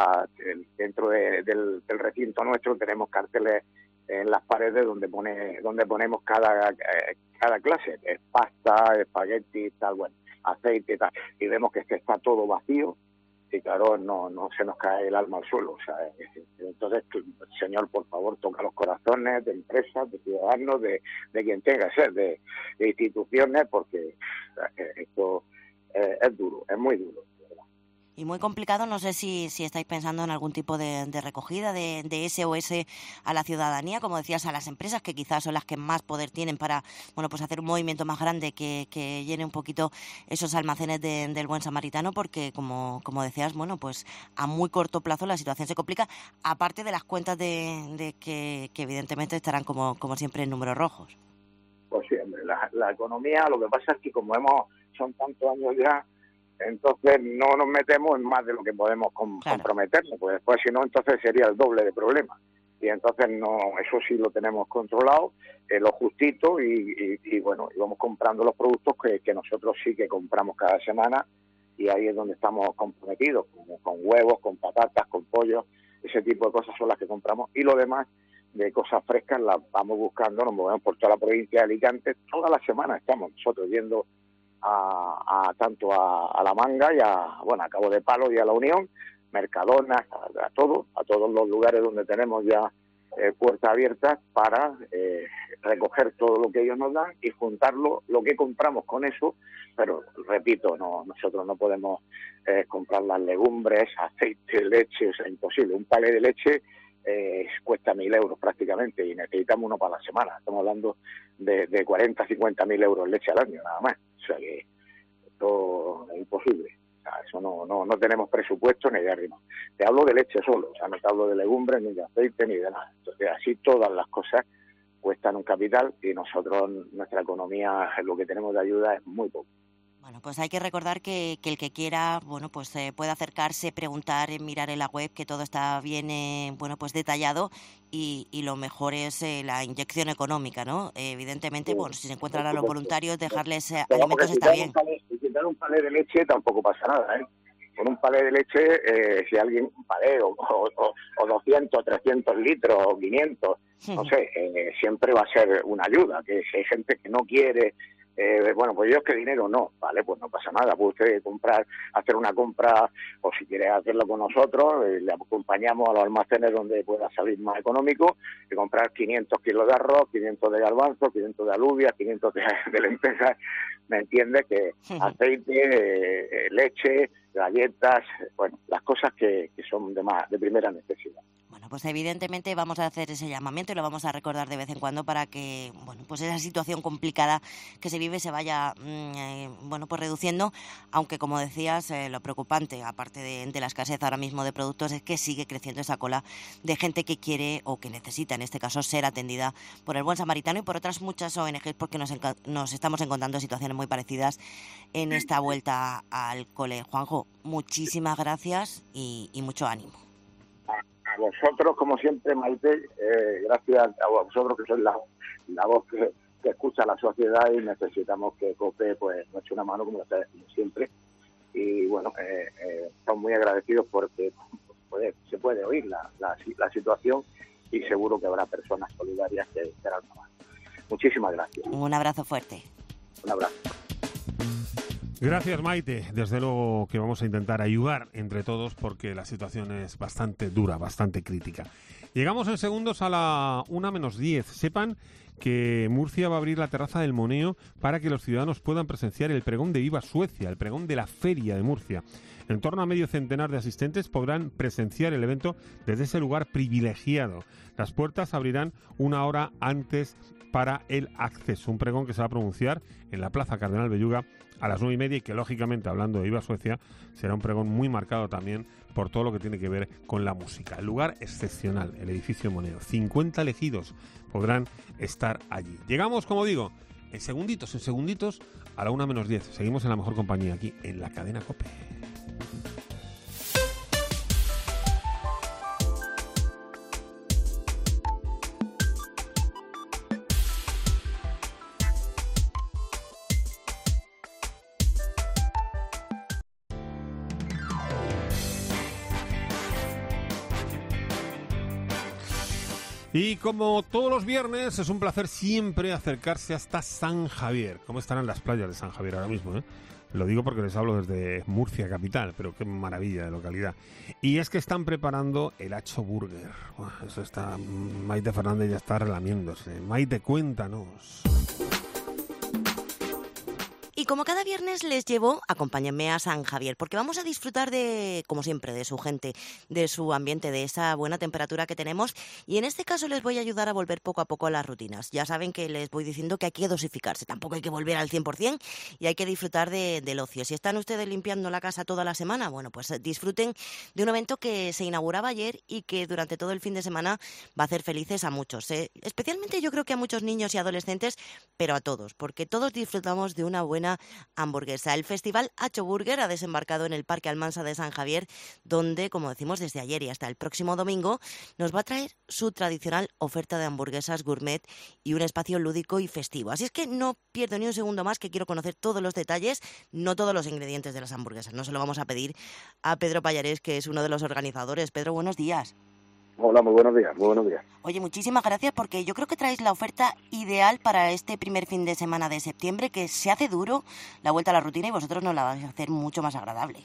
dentro del recinto nuestro, tenemos carteles en las paredes donde ponemos cada clase, es pasta, espagueti, tal, bueno, aceite, tal, y vemos que está todo vacío. Y claro, no se nos cae el alma al suelo. O sea, entonces, Señor, por favor, toca los corazones de empresas, de ciudadanos, de quien tenga que ser, de instituciones, porque esto es duro, es muy duro. Y muy complicado, no sé si estáis pensando en algún tipo de recogida de SOS a la ciudadanía, como decías, a las empresas, que quizás son las que más poder tienen para, bueno, pues hacer un movimiento más grande que llene un poquito esos almacenes del Buen Samaritano, porque como decías, bueno, pues a muy corto plazo la situación se complica, aparte de las cuentas de que evidentemente estarán como siempre en números rojos. Pues sí, hombre, la economía, lo que pasa es que como son tantos años ya, entonces no nos metemos en más de lo que podemos comprometernos, pues después si no, entonces sería el doble de problemas. Y entonces no, eso sí lo tenemos controlado, lo justito y bueno, y vamos comprando los productos que nosotros sí que compramos cada semana, y ahí es donde estamos comprometidos, como con huevos, con patatas, con pollo, ese tipo de cosas son las que compramos, y lo demás de cosas frescas las vamos buscando, nos movemos por toda la provincia de Alicante, toda la semana estamos nosotros yendo tanto a La Manga y a Cabo de Palo y a La Unión, Mercadona, a todos los lugares donde tenemos ya puertas abiertas para recoger todo lo que ellos nos dan y juntarlo, lo que compramos con eso, pero repito, nosotros no podemos comprar las legumbres, aceite, leche, o sea, imposible. Un palé de leche cuesta 1.000 euros prácticamente y necesitamos uno para la semana. Estamos hablando de 40, 50.000 euros de leche al año, nada más. O sea que esto es imposible. O sea, eso no tenemos presupuesto ni de arriba. Te hablo de leche solo, o sea, no te hablo de legumbres, ni de aceite, ni de nada. Entonces, así todas las cosas cuestan un capital y nosotros, nuestra economía, lo que tenemos de ayuda es muy poco. Bueno, pues hay que recordar que el que quiera, bueno, pues puede acercarse, preguntar, mirar en la web, que todo está bien, bueno, pues detallado, y lo mejor es la inyección económica, ¿no? Evidentemente, bueno, si se encuentran a los voluntarios, dejarles alimentos está bien. Si te dan un palé de leche tampoco pasa nada, ¿eh? Con un palé de leche, si alguien, un palé o 200, 300 litros o 500, no sé, siempre va a ser una ayuda, que si hay gente que no quiere... bueno, pues yo es que dinero no, vale, pues no pasa nada, puede usted hacer una compra, o si quiere hacerlo con nosotros, le acompañamos a los almacenes donde pueda salir más económico, y comprar 500 kilos de arroz, 500 de garbanzo, 500 de alubias, 500 de lentejas, ¿me entiende? Que aceite, leche, galletas, bueno, las cosas que son de primera necesidad. Bueno, pues evidentemente vamos a hacer ese llamamiento y lo vamos a recordar de vez en cuando para que, bueno, pues esa situación complicada que se vive se vaya, bueno, pues reduciendo, aunque como decías, lo preocupante, aparte de la escasez ahora mismo de productos, es que sigue creciendo esa cola de gente que quiere o que necesita, en este caso, ser atendida por el Buen Samaritano y por otras muchas ONGs, porque nos estamos encontrando situaciones muy parecidas en esta vuelta al cole. Juanjo, muchísimas gracias y mucho ánimo. A vosotros, como siempre, Maite, gracias a vosotros que sois la voz que escucha a la sociedad, y necesitamos que COPE pues nos eche una mano como siempre. Y bueno, estamos muy agradecidos porque se puede oír la situación, y seguro que habrá personas solidarias que harán más. Muchísimas gracias. Un abrazo fuerte. Un abrazo. Gracias, Maite. Desde luego que vamos a intentar ayudar entre todos porque la situación es bastante dura, bastante crítica. Llegamos en segundos a la 1:10. Sepan que Murcia va a abrir la terraza del Moneo para que los ciudadanos puedan presenciar el pregón de Viva Suecia, el pregón de la Feria de Murcia. En torno a medio centenar de asistentes podrán presenciar el evento desde ese lugar privilegiado. Las puertas abrirán una hora antes para el acceso. Un pregón que se va a pronunciar en la Plaza Cardenal Belluga a las 9:30 y que, lógicamente, hablando de Viva Suecia, será un pregón muy marcado también por todo lo que tiene que ver con la música. El lugar excepcional, el edificio Moneo. 50 elegidos podrán estar allí. Llegamos, como digo, en segunditos, a la 1:10. Seguimos en la mejor compañía aquí, en la cadena COPE. Y como todos los viernes, es un placer siempre acercarse hasta San Javier. ¿Cómo estarán las playas de San Javier ahora mismo, eh? Lo digo porque les hablo desde Murcia capital, pero qué maravilla de localidad. Y es que están preparando el Acho Burger. Eso está, Maite Fernández ya está relamiéndose. Maite, cuéntanos. Y como cada viernes les llevo, acompáñenme a San Javier, porque vamos a disfrutar de, como siempre, de su gente, de su ambiente, de esa buena temperatura que tenemos. Y en este caso les voy a ayudar a volver poco a poco a las rutinas. Ya saben que les voy diciendo que hay que dosificarse, tampoco hay que volver al 100% y hay que disfrutar del ocio. Si están ustedes limpiando la casa toda la semana, bueno, pues disfruten de un evento que se inauguraba ayer y que durante todo el fin de semana va a hacer felices a muchos. Especialmente yo creo que a muchos niños y adolescentes, pero a todos, porque todos disfrutamos de una buena hamburguesa. El Festival Acho Burger ha desembarcado en el Parque Almansa de San Javier, donde, como decimos, desde ayer y hasta el próximo domingo, nos va a traer su tradicional oferta de hamburguesas gourmet y un espacio lúdico y festivo. Así es que no pierdo ni un segundo más, que quiero conocer todos los detalles, no todos los ingredientes de las hamburguesas. No se lo vamos a pedir a Pedro Pallarés, que es uno de los organizadores. Pedro, buenos días. Hola, muy buenos días, muy buenos días. Oye, muchísimas gracias, porque yo creo que traéis la oferta ideal para este primer fin de semana de septiembre, que se hace duro la vuelta a la rutina y vosotros nos la vais a hacer mucho más agradable.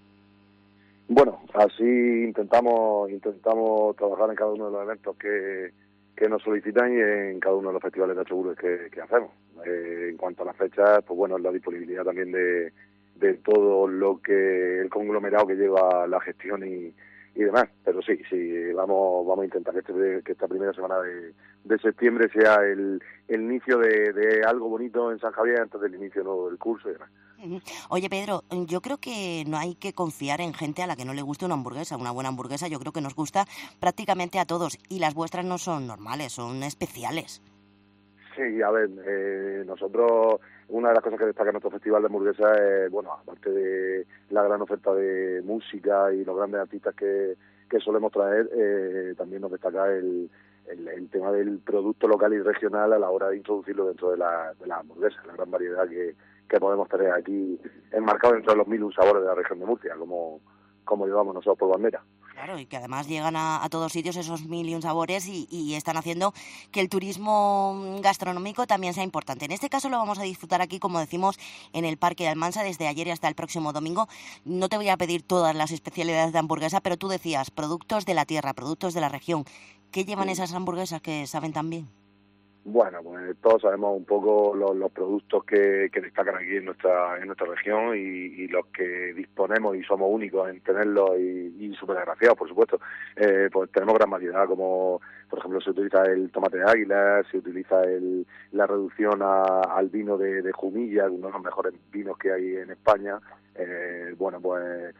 Bueno, así intentamos trabajar en cada uno de los eventos que nos solicitan y en cada uno de los festivales de Acho Burger que hacemos. En cuanto a las fechas, pues bueno, es la disponibilidad también de todo lo que el conglomerado que lleva la gestión y demás, pero sí, vamos a intentar que esta primera semana de septiembre sea el inicio de algo bonito en San Javier antes del inicio del curso y demás. Oye, Pedro, yo creo que no hay que confiar en gente a la que no le guste una hamburguesa. Una buena hamburguesa yo creo que nos gusta prácticamente a todos, y las vuestras no son normales, son especiales. Sí, a ver, nosotros, una de las cosas que destaca nuestro festival de hamburguesas es, bueno, aparte de la gran oferta de música y los grandes artistas que solemos traer, también nos destaca el tema del producto local y regional a la hora de introducirlo dentro de la hamburguesa, la gran variedad que podemos tener aquí enmarcado dentro de los 1001 sabores de la región de Murcia, como llevamos nosotros por bandera. Claro, y que además llegan a todos sitios esos 1001 sabores y están haciendo que el turismo gastronómico también sea importante. En este caso lo vamos a disfrutar aquí, como decimos, en el Parque de Almansa desde ayer y hasta el próximo domingo. No te voy a pedir todas las especialidades de hamburguesa, pero tú decías productos de la tierra, productos de la región. ¿Qué llevan esas hamburguesas que saben tan bien? Bueno, pues todos sabemos un poco los productos que destacan aquí en nuestra región y los que disponemos y somos únicos en tenerlos y súper agraciados, por supuesto. Pues tenemos gran variedad, como por ejemplo se utiliza el tomate de águila, se utiliza la reducción al vino de Jumilla, uno de los mejores vinos que hay en España. Bueno, pues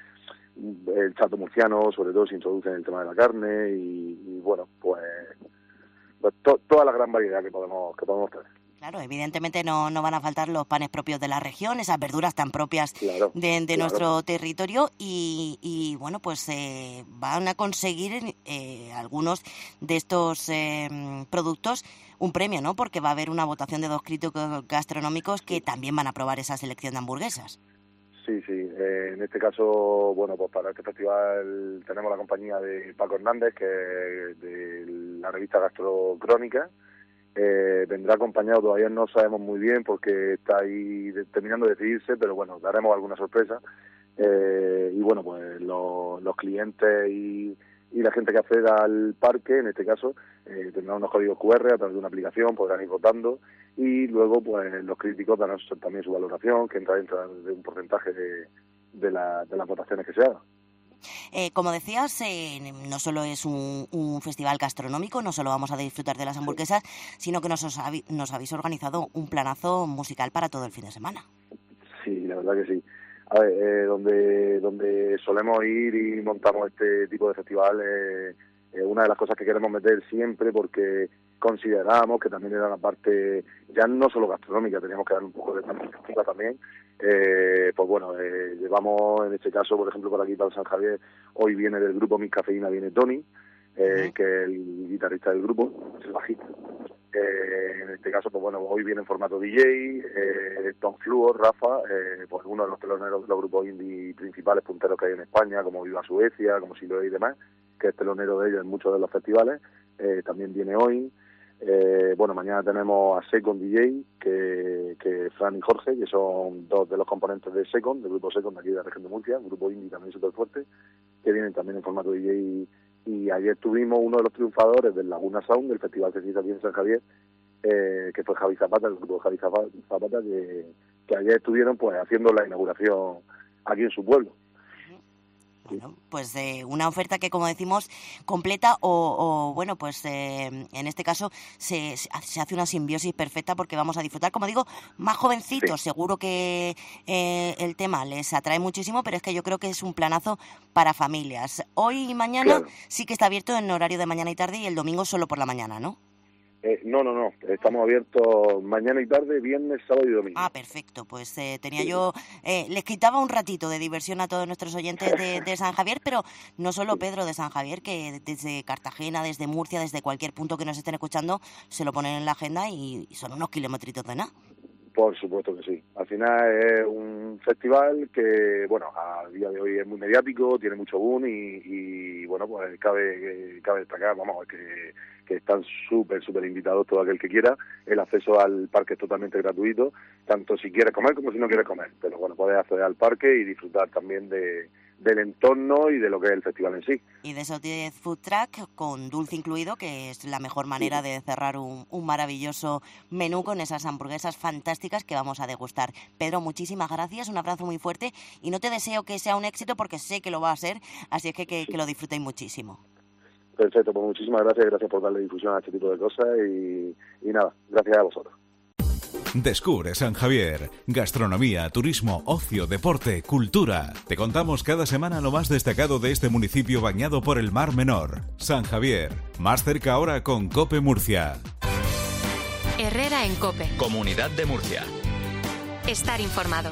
el chato murciano, sobre todo, se introduce en el tema de la carne y bueno, pues toda la gran variedad que podemos tener. Claro, evidentemente no van a faltar los panes propios de la región, esas verduras tan propias de nuestro territorio y bueno, pues van a conseguir algunos de estos productos un premio, ¿no? Porque va a haber una votación de 2 críticos gastronómicos que también van a probar esa selección de hamburguesas. Sí, en este caso, bueno, pues para este festival tenemos la compañía de Paco Hernández, que es de la revista Gastrocrónica, vendrá acompañado, todavía no sabemos muy bien porque está ahí terminando de decidirse, pero bueno, daremos alguna sorpresa. Y bueno, pues los clientes y la gente que acceda al parque, en este caso, tendrán unos códigos QR a través de una aplicación, podrán ir votando, y luego pues los críticos darán también su valoración, que entra dentro de un porcentaje de las votaciones que se hagan. Como decías, no solo es un festival gastronómico, no solo vamos a disfrutar de las hamburguesas, sino que nos habéis organizado un planazo musical para todo el fin de semana. Sí, la verdad que sí. A ver, donde solemos ir y montamos este tipo de festival, una de las cosas que queremos meter siempre, porque consideramos que también era la parte ya no solo gastronómica, teníamos que dar un poco de perspectiva también. Pues bueno, llevamos en este caso, por ejemplo, por aquí para San Javier, hoy viene del grupo Mis Cafeína, viene Tony, que es el guitarrista del grupo, es el bajista. En este caso, pues bueno, hoy viene en formato DJ, Tom Fluor, Rafa, pues uno de los teloneros de los grupos indie principales punteros que hay en España, como Viva Suecia, como Siloé y demás, que es telonero de ellos en muchos de los festivales, también viene hoy. Bueno, mañana tenemos a Second DJ, que Fran y Jorge, que son dos de los componentes de Second, del grupo Second de aquí de la región de Murcia, un grupo indie también súper fuerte, que vienen también en formato DJ. Y ayer tuvimos uno de los triunfadores del Laguna Sound, del festival que se hizo aquí en San Javier, que fue Javi Zapata, el grupo de Javi Zapata, que ayer estuvieron pues haciendo la inauguración aquí en su pueblo. Bueno, pues una oferta que, como decimos, completa o bueno, pues en este caso se hace una simbiosis perfecta porque vamos a disfrutar, como digo, más jovencitos. Sí. Seguro que el tema les atrae muchísimo, pero es que yo creo que es un planazo para familias. Hoy y mañana sí que está abierto en horario de mañana y tarde, y el domingo solo por la mañana, ¿no? No. Estamos abiertos mañana y tarde, viernes, sábado y domingo. Ah, perfecto. Pues les quitaba un ratito de diversión a todos nuestros oyentes de San Javier, pero no solo Pedro de San Javier, que desde Cartagena, desde Murcia, desde cualquier punto que nos estén escuchando, se lo ponen en la agenda y son unos kilometritos de nada. Por supuesto que sí. Al final es un festival que, bueno, a día de hoy es muy mediático, tiene mucho boom y bueno, pues cabe destacar, vamos, que están súper invitados todo aquel que quiera. El acceso al parque es totalmente gratuito, tanto si quieres comer como si no quieres comer. Pero bueno, puedes acceder al parque y disfrutar también del entorno y de lo que es el festival en sí. Y de esos 10 food truck con dulce incluido, que es la mejor manera de cerrar un maravilloso menú con esas hamburguesas fantásticas que vamos a degustar. Pedro, muchísimas gracias, un abrazo muy fuerte y no te deseo que sea un éxito porque sé que lo va a ser, así es que lo disfrutéis muchísimo. Perfecto, pues muchísimas gracias por darle difusión a este tipo de cosas y nada, gracias a vosotros. Descubre San Javier. Gastronomía, turismo, ocio, deporte, cultura. Te contamos cada semana lo más destacado de este municipio bañado por el Mar Menor. San Javier, más cerca ahora con COPE Murcia. Herrera en COPE. Comunidad de Murcia. Estar informado.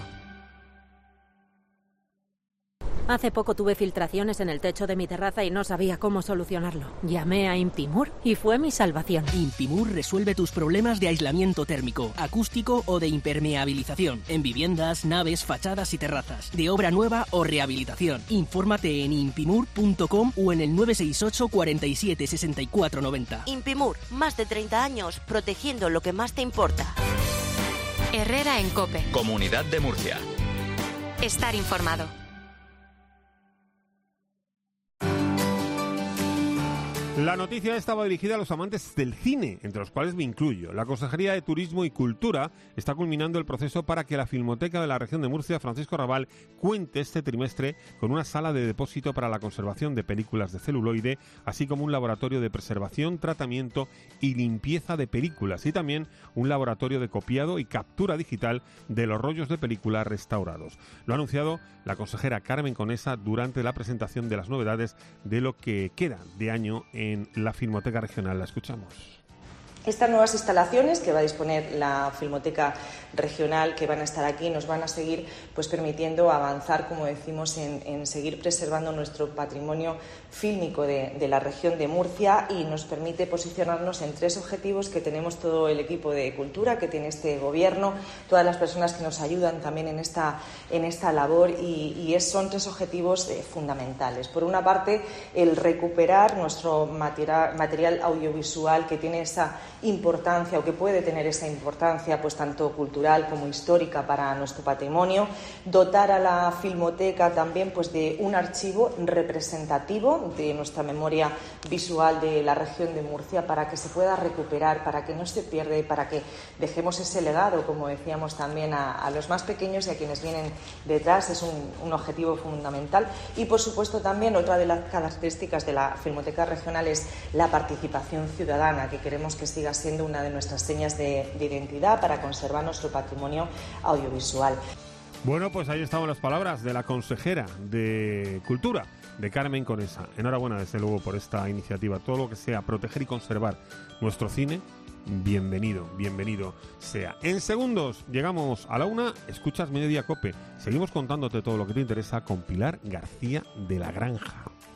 Hace poco tuve filtraciones en el techo de mi terraza y no sabía cómo solucionarlo. Llamé a Impimur y fue mi salvación. Impimur resuelve tus problemas de aislamiento térmico, acústico o de impermeabilización en viviendas, naves, fachadas y terrazas, de obra nueva o rehabilitación. Infórmate en impimur.com o en el 968 47 64 90. Impimur, más de 30 años protegiendo lo que más te importa. Herrera en COPE. Comunidad de Murcia. Estar informado. La noticia estaba dirigida a los amantes del cine, entre los cuales me incluyo. La Consejería de Turismo y Cultura está culminando el proceso para que la Filmoteca de la región de Murcia, Francisco Rabal, cuente este trimestre con una sala de depósito para la conservación de películas de celuloide, así como un laboratorio de preservación, tratamiento y limpieza de películas, y también un laboratorio de copiado y captura digital de los rollos de película restaurados. Lo ha anunciado la consejera Carmen Conesa durante la presentación de las novedades de lo que queda de año en la Filmoteca Regional. La escuchamos. Estas nuevas instalaciones que va a disponer la Filmoteca Regional, que van a estar aquí, nos van a seguir pues permitiendo avanzar, como decimos, en seguir preservando nuestro patrimonio fílmico de la región de Murcia, y nos permite posicionarnos en 3 objetivos que tenemos todo el equipo de cultura, que tiene este gobierno, todas las personas que nos ayudan también en esta labor, y son 3 objetivos fundamentales. Por una parte, el recuperar nuestro material audiovisual que tiene esa importancia o que puede tener esa importancia pues tanto cultural como histórica para nuestro patrimonio, dotar a la Filmoteca también pues de un archivo representativo de nuestra memoria visual de la región de Murcia para que se pueda recuperar, para que no se pierda y para que dejemos ese legado, como decíamos también, a los más pequeños y a quienes vienen detrás. Es un objetivo fundamental. Y por supuesto también otra de las características de la Filmoteca Regional es la participación ciudadana, que queremos que siga siendo una de nuestras señas de identidad para conservar nuestro patrimonio audiovisual. Bueno, pues ahí estaban las palabras de la consejera de Cultura, de Carmen Conesa. Enhorabuena, desde luego, por esta iniciativa. Todo lo que sea proteger y conservar nuestro cine, bienvenido sea. En segundos llegamos a la 1, escuchas Mediodía Cope. Seguimos contándote todo lo que te interesa con Pilar García de la Granja.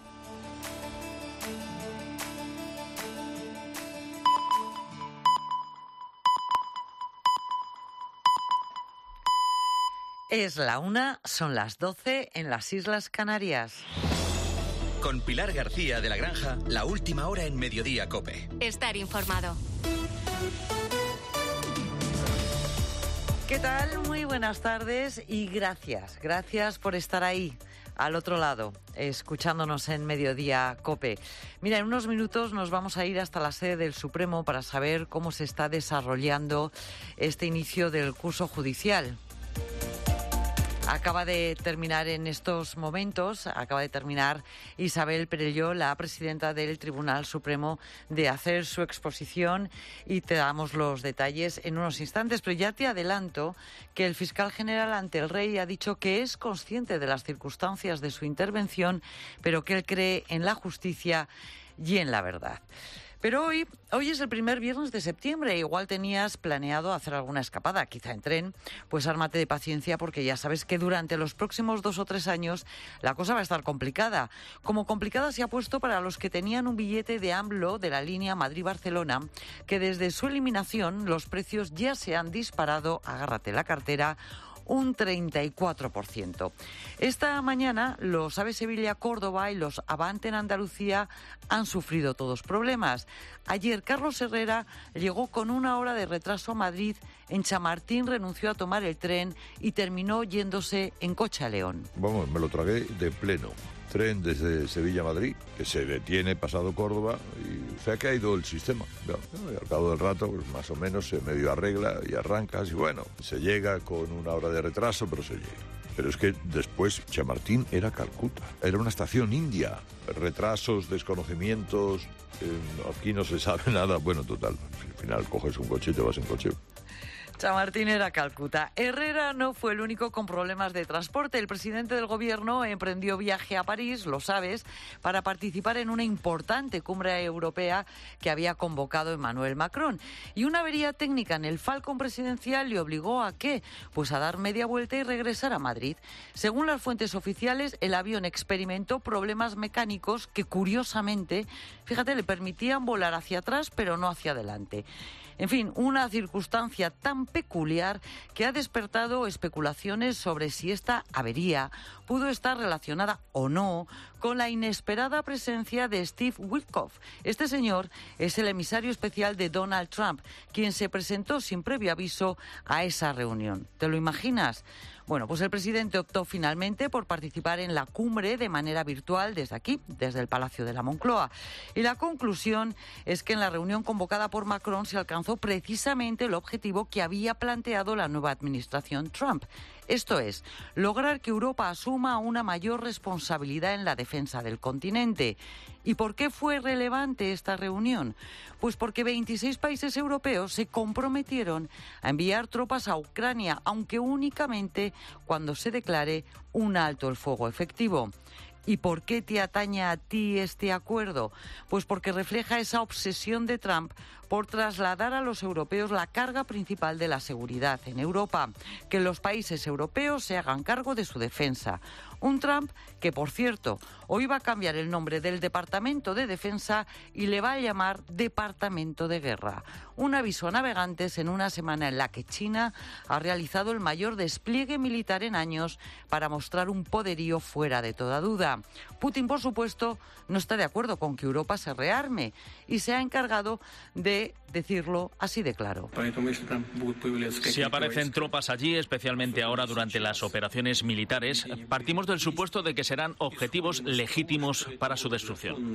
Es la 1, son las 12 en las Islas Canarias. Con Pilar García de la Granja, la última hora en Mediodía Cope. Estar informado. ¿Qué tal? Muy buenas tardes y gracias por estar ahí, al otro lado, escuchándonos en Mediodía Cope. Mira, en unos minutos nos vamos a ir hasta la sede del Supremo para saber cómo se está desarrollando este inicio del curso judicial. Acaba de terminar Isabel Perelló, la presidenta del Tribunal Supremo, de hacer su exposición y te damos los detalles en unos instantes. Pero ya te adelanto que el fiscal general ante el rey ha dicho que es consciente de las circunstancias de su intervención, pero que él cree en la justicia y en la verdad. Pero hoy es el primer viernes de septiembre. Igual tenías planeado hacer alguna escapada, quizá en tren. Pues ármate de paciencia porque ya sabes que durante los próximos 2 o 3 años la cosa va a estar complicada. Como complicada se ha puesto para los que tenían un billete de AMLO de la línea Madrid-Barcelona, que desde su eliminación los precios ya se han disparado, agárrate la cartera, un 34%. Esta mañana los AVE Sevilla-Córdoba y los Avante en Andalucía han sufrido todos problemas. Ayer Carlos Herrera llegó con 1 hora de retraso a Madrid. En Chamartín renunció a tomar el tren y terminó yéndose en coche a León. Vamos, me lo tragué de pleno. Tren desde Sevilla a Madrid, que se detiene pasado Córdoba, y se ha caído el sistema. Y al cabo del rato, pues más o menos se medio arregla y arrancas, y bueno, se llega con 1 hora de retraso, pero se llega. Pero es que después Chamartín era Calcuta, era una estación india. Retrasos, desconocimientos, aquí no se sabe nada. Bueno, total, al final coges un coche y te vas en coche. Chamartín era Calcuta. Herrera no fue el único con problemas de transporte. El presidente del gobierno emprendió viaje a París, lo sabes, para participar en una importante cumbre europea que había convocado Emmanuel Macron. Y una avería técnica en el Falcon presidencial le obligó a ¿qué? Pues a dar media vuelta y regresar a Madrid. Según las fuentes oficiales, el avión experimentó problemas mecánicos que, curiosamente, fíjate, le permitían volar hacia atrás, pero no hacia adelante. En fin, una circunstancia tan peculiar que ha despertado especulaciones sobre si esta avería pudo estar relacionada o no con la inesperada presencia de Steve Witkoff. Este señor es el emisario especial de Donald Trump, quien se presentó sin previo aviso a esa reunión. ¿Te lo imaginas? Bueno, pues el presidente optó finalmente por participar en la cumbre de manera virtual desde aquí, desde el Palacio de la Moncloa. Y la conclusión es que en la reunión convocada por Macron se alcanzó precisamente el objetivo que había planteado la nueva administración Trump. Esto es, lograr que Europa asuma una mayor responsabilidad en la defensa del continente. ¿Y por qué fue relevante esta reunión? Pues porque 26 países europeos se comprometieron a enviar tropas a Ucrania, aunque únicamente cuando se declare un alto el fuego efectivo. ¿Y por qué te atañe a ti este acuerdo? Pues porque refleja esa obsesión de Trump por trasladar a los europeos la carga principal de la seguridad en Europa, que los países europeos se hagan cargo de su defensa. Un Trump que, por cierto, hoy va a cambiar el nombre del Departamento de Defensa y le va a llamar Departamento de Guerra. Un aviso a navegantes en una semana en la que China ha realizado el mayor despliegue militar en años para mostrar un poderío fuera de toda duda. Putin, por supuesto, no está de acuerdo con que Europa se rearme y se ha encargado de que decirlo así de claro. Si aparecen tropas allí, especialmente ahora durante las operaciones militares, partimos del supuesto de que serán objetivos legítimos para su destrucción.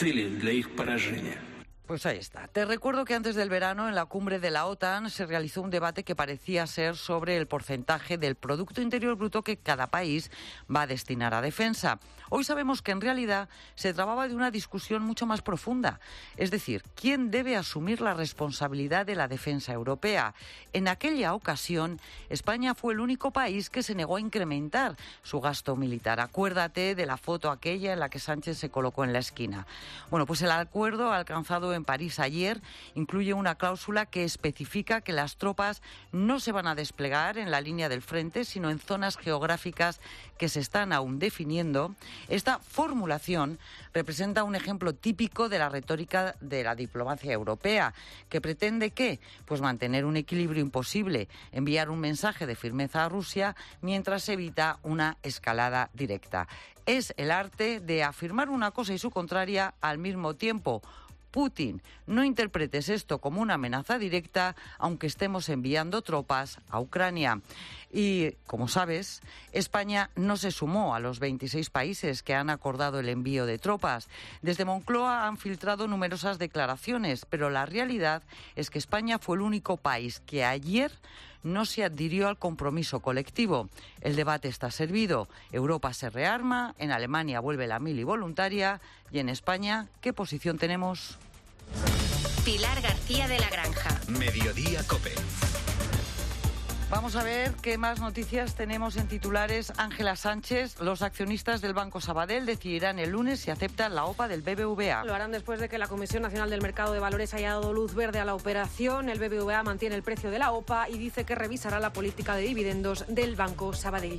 Pues ahí está. Te recuerdo que antes del verano, en la cumbre de la OTAN, se realizó un debate que parecía ser sobre el porcentaje del Producto Interior Bruto que cada país va a destinar a defensa. Hoy sabemos que en realidad se trataba de una discusión mucho más profunda. Es decir, ¿quién debe asumir la responsabilidad de la defensa europea? En aquella ocasión, España fue el único país que se negó a incrementar su gasto militar. Acuérdate de la foto aquella en la que Sánchez se colocó en la esquina. Bueno, pues el acuerdo alcanzado en París ayer incluye una cláusula que especifica que las tropas no se van a desplegar en la línea del frente, sino en zonas geográficas que se están aún definiendo. Esta formulación representa un ejemplo típico de la retórica de la diplomacia europea, que pretende ¿qué? Pues mantener un equilibrio imposible, enviar un mensaje de firmeza a Rusia mientras evita una escalada directa. Es el arte de afirmar una cosa y su contraria al mismo tiempo. Putin, no interpretes esto como una amenaza directa, aunque estemos enviando tropas a Ucrania. Y, como sabes, España no se sumó a los 26 países que han acordado el envío de tropas. Desde Moncloa han filtrado numerosas declaraciones, pero la realidad es que España fue el único país que ayer no se adhirió al compromiso colectivo. El debate está servido. Europa se rearma, en Alemania vuelve la mili voluntaria y en España, ¿qué posición tenemos? Pilar García de la Granja. Mediodía COPE. Vamos a ver qué más noticias tenemos en titulares. Ángela Sánchez, los accionistas del Banco Sabadell decidirán el lunes si aceptan la OPA del BBVA. Lo harán después de que la Comisión Nacional del Mercado de Valores haya dado luz verde a la operación. El BBVA mantiene el precio de la OPA y dice que revisará la política de dividendos del Banco Sabadell.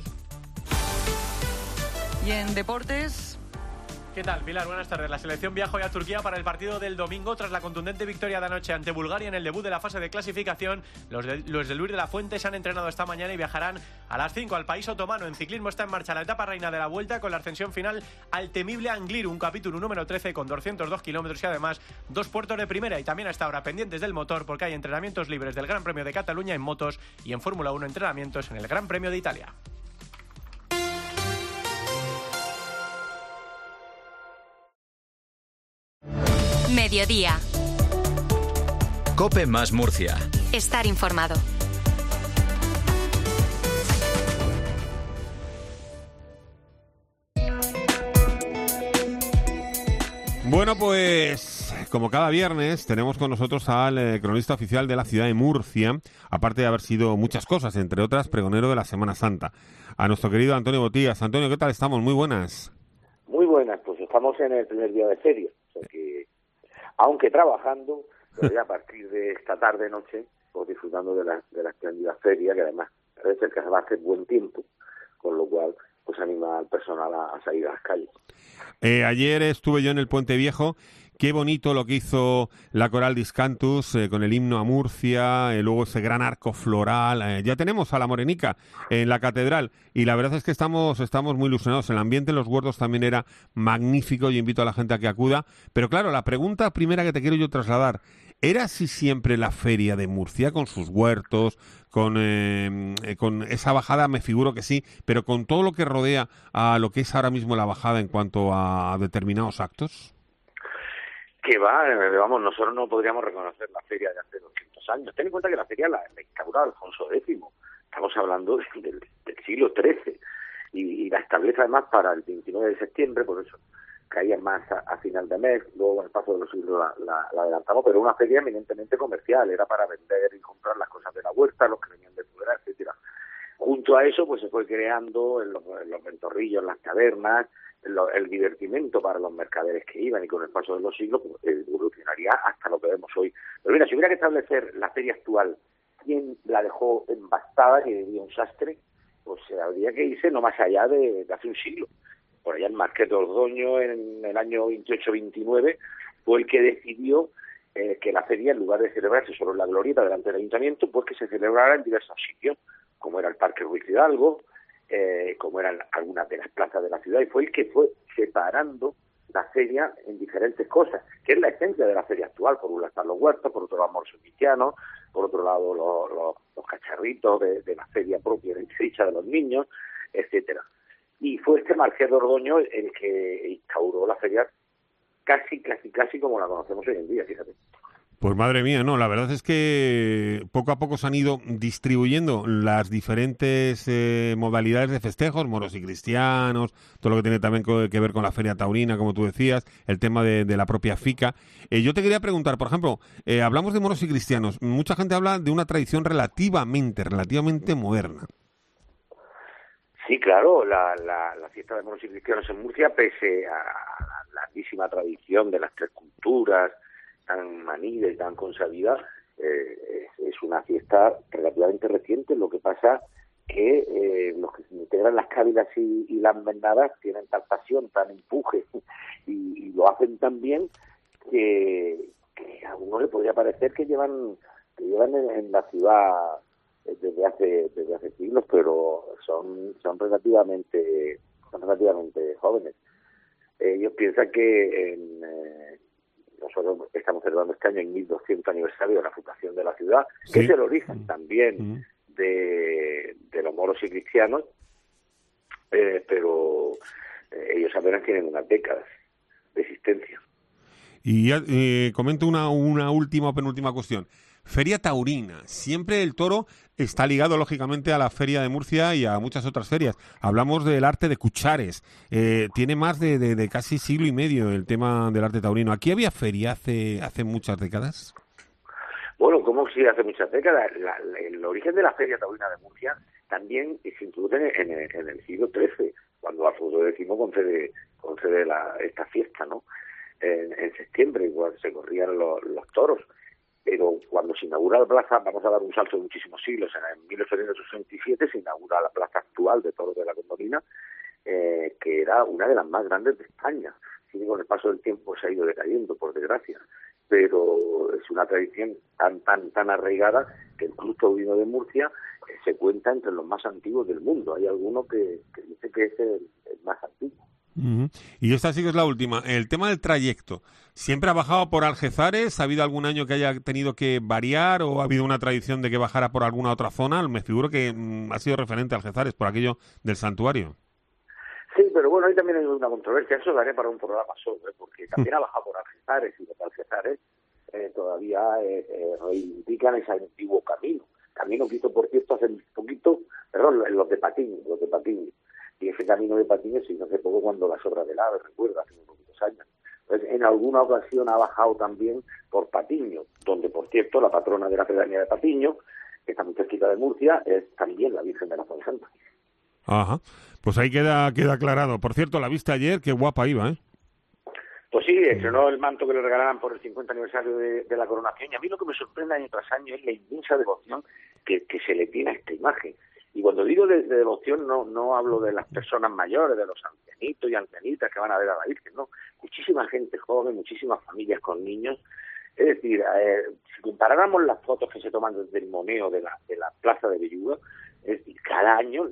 Y en deportes... ¿Qué tal, Pilar? Buenas tardes. La selección viaja hoy a Turquía para el partido del domingo tras la contundente victoria de anoche ante Bulgaria en el debut de la fase de clasificación. Los de Luis de la Fuente se han entrenado esta mañana y viajarán a las 5 al país otomano. En ciclismo está en marcha la etapa reina de la Vuelta con la ascensión final al temible Angliru, un capítulo número 13 con 202 kilómetros y además 2 puertos de primera. Y también hasta ahora pendientes del motor porque hay entrenamientos libres del Gran Premio de Cataluña en motos y en Fórmula 1 entrenamientos en el Gran Premio de Italia. Mediodía. COPE más Murcia. Estar informado. Bueno, pues como cada viernes tenemos con nosotros al cronista oficial de la ciudad de Murcia, aparte de haber sido muchas cosas, entre otras pregonero de la Semana Santa, a nuestro querido Antonio Botías. Antonio, ¿qué tal estamos? Muy buenas. Muy buenas, pues estamos en el primer día de feria, o sea que, aunque trabajando, pero ya a partir de esta tarde-noche, pues disfrutando de la espléndida feria, que además parece que va a hacer buen tiempo, con lo cual pues anima al personal a salir a las calles. Ayer estuve yo en el Puente Viejo. Qué bonito lo que hizo la Coral Discantus con el himno a Murcia, luego ese gran arco floral. Ya tenemos a la Morenica en la catedral y la verdad es que estamos muy ilusionados. El ambiente en los huertos también era magnífico. Yo invito a la gente a que acuda. Pero claro, la pregunta primera que te quiero yo trasladar, ¿era así siempre la feria de Murcia con sus huertos, con esa bajada? Me figuro que sí, pero con todo lo que rodea a lo que es ahora mismo la bajada en cuanto a determinados actos. Que vamos, nosotros no podríamos reconocer la feria de hace 200 años. Ten en cuenta que la feria la instauró Alfonso X. Estamos hablando del siglo XIII. Y la establece además para el 29 de septiembre, por eso caía más a final de mes. Luego, con el paso de los siglos, la adelantamos. Pero una feria eminentemente comercial. Era para vender y comprar las cosas de la huerta, los que venían de fuera, etcétera. Junto a eso, pues se fue creando en los ventorrillos, las tabernas, el divertimento para los mercaderes que iban, y con el paso de los siglos pues, evolucionaría hasta lo que vemos hoy. Pero mira, si hubiera que establecer la feria actual, ¿quién la dejó embastada, que diría un sastre? Pues habría que irse no más allá de hace un siglo. Por allá el Marqués de Ordoño, en el año 28-29, fue el que decidió que la feria, en lugar de celebrarse solo en la glorieta delante del ayuntamiento, pues que se celebrara en diversos sitios, como era el Parque Ruiz Hidalgo, como eran algunas de las plazas de la ciudad, y fue el que fue separando la feria en diferentes cosas, que es la esencia de la feria actual. Por un lado están los huertos, por otro lado moros cristianos, por otro lado los cacharritos de la feria propia de dicha de los niños, etcétera. Y fue este Marqués de Ordoño el que instauró la feria casi como la conocemos hoy en día, fíjate. Pues madre mía, no, la verdad es que poco a poco se han ido distribuyendo las diferentes modalidades de festejos, moros y cristianos, todo lo que tiene también que ver con la feria taurina, como tú decías, el tema de la propia FICA. Yo te quería preguntar, por ejemplo, hablamos de moros y cristianos, mucha gente habla de una tradición relativamente moderna. Sí, claro, la fiesta de moros y cristianos en Murcia, pese a la larguísima tradición de las tres culturas, tan manida y tan consabida, es una fiesta relativamente reciente. Lo que pasa que los que se integran las cávilas y las mendadas tienen tal pasión, tan empuje y lo hacen tan bien que a uno le podría parecer que llevan en la ciudad desde hace siglos, pero son relativamente jóvenes. Ellos piensan que nosotros estamos celebrando este año el 1200 aniversario de la fundación de la ciudad, que es el origen también de los moros y cristianos, pero ellos apenas tienen unas décadas de existencia. Y ya, comento una última o penúltima cuestión. Feria taurina. Siempre el toro está ligado, lógicamente, a la Feria de Murcia y a muchas otras ferias. Hablamos del arte de Cuchares. Tiene más de casi siglo y medio el tema del arte taurino. ¿Aquí había feria hace muchas décadas? Bueno, como si hace muchas décadas. El origen de la Feria Taurina de Murcia también se introduce en el siglo XIII, cuando Alfonso X concede esta fiesta, ¿no? En septiembre, cuando se corrían los toros. Pero cuando se inaugura la plaza, vamos a dar un salto de muchísimos siglos, en 1867 se inaugura la plaza actual de Toros de la Condolina, que era una de las más grandes de España. Sí, con el paso del tiempo se ha ido decayendo, por desgracia, pero es una tradición tan arraigada que el Club Taurino de Murcia se cuenta entre los más antiguos del mundo. Hay alguno que dice que es el más antiguo. Uh-huh. Y esta sí que es la última. El tema del trayecto. ¿Siempre ha bajado por Algezares? ¿Ha habido algún año que haya tenido que variar o ha habido una tradición de que bajara por alguna otra zona? Me figuro que ha sido referente a Algezares por aquello del santuario. Sí, pero bueno, ahí también hay una controversia. Eso daría para un programa solo, porque también ha bajado por Algezares y los Algezares todavía reivindican ese antiguo camino. Camino que hizo, por cierto, hace poquito, los de Patiño. Y ese camino de Patiño se hizo hace poco cuando las obras del AVE, recuerda, hace unos poquitos años. Entonces, en alguna ocasión ha bajado también por Patiño, donde, por cierto, la patrona de la pedanía de Patiño, que está muy cerquita de Murcia, es también la Virgen de la Fuensanta. Ajá, pues ahí queda aclarado. Por cierto, la viste ayer, qué guapa iba, ¿eh? Pues sí, estrenó el manto que le regalaban por el 50 aniversario de la coronación. Y a mí lo que me sorprende año tras año es la inmensa devoción que se le tiene a esta imagen. Y cuando digo de devoción no hablo de las personas mayores, de los ancianitos y ancianitas que van a ver a la Virgen, no. Muchísima gente joven, muchísimas familias con niños. Es decir, si comparáramos las fotos que se toman desde el moneo de la plaza de Belluga, es decir, cada año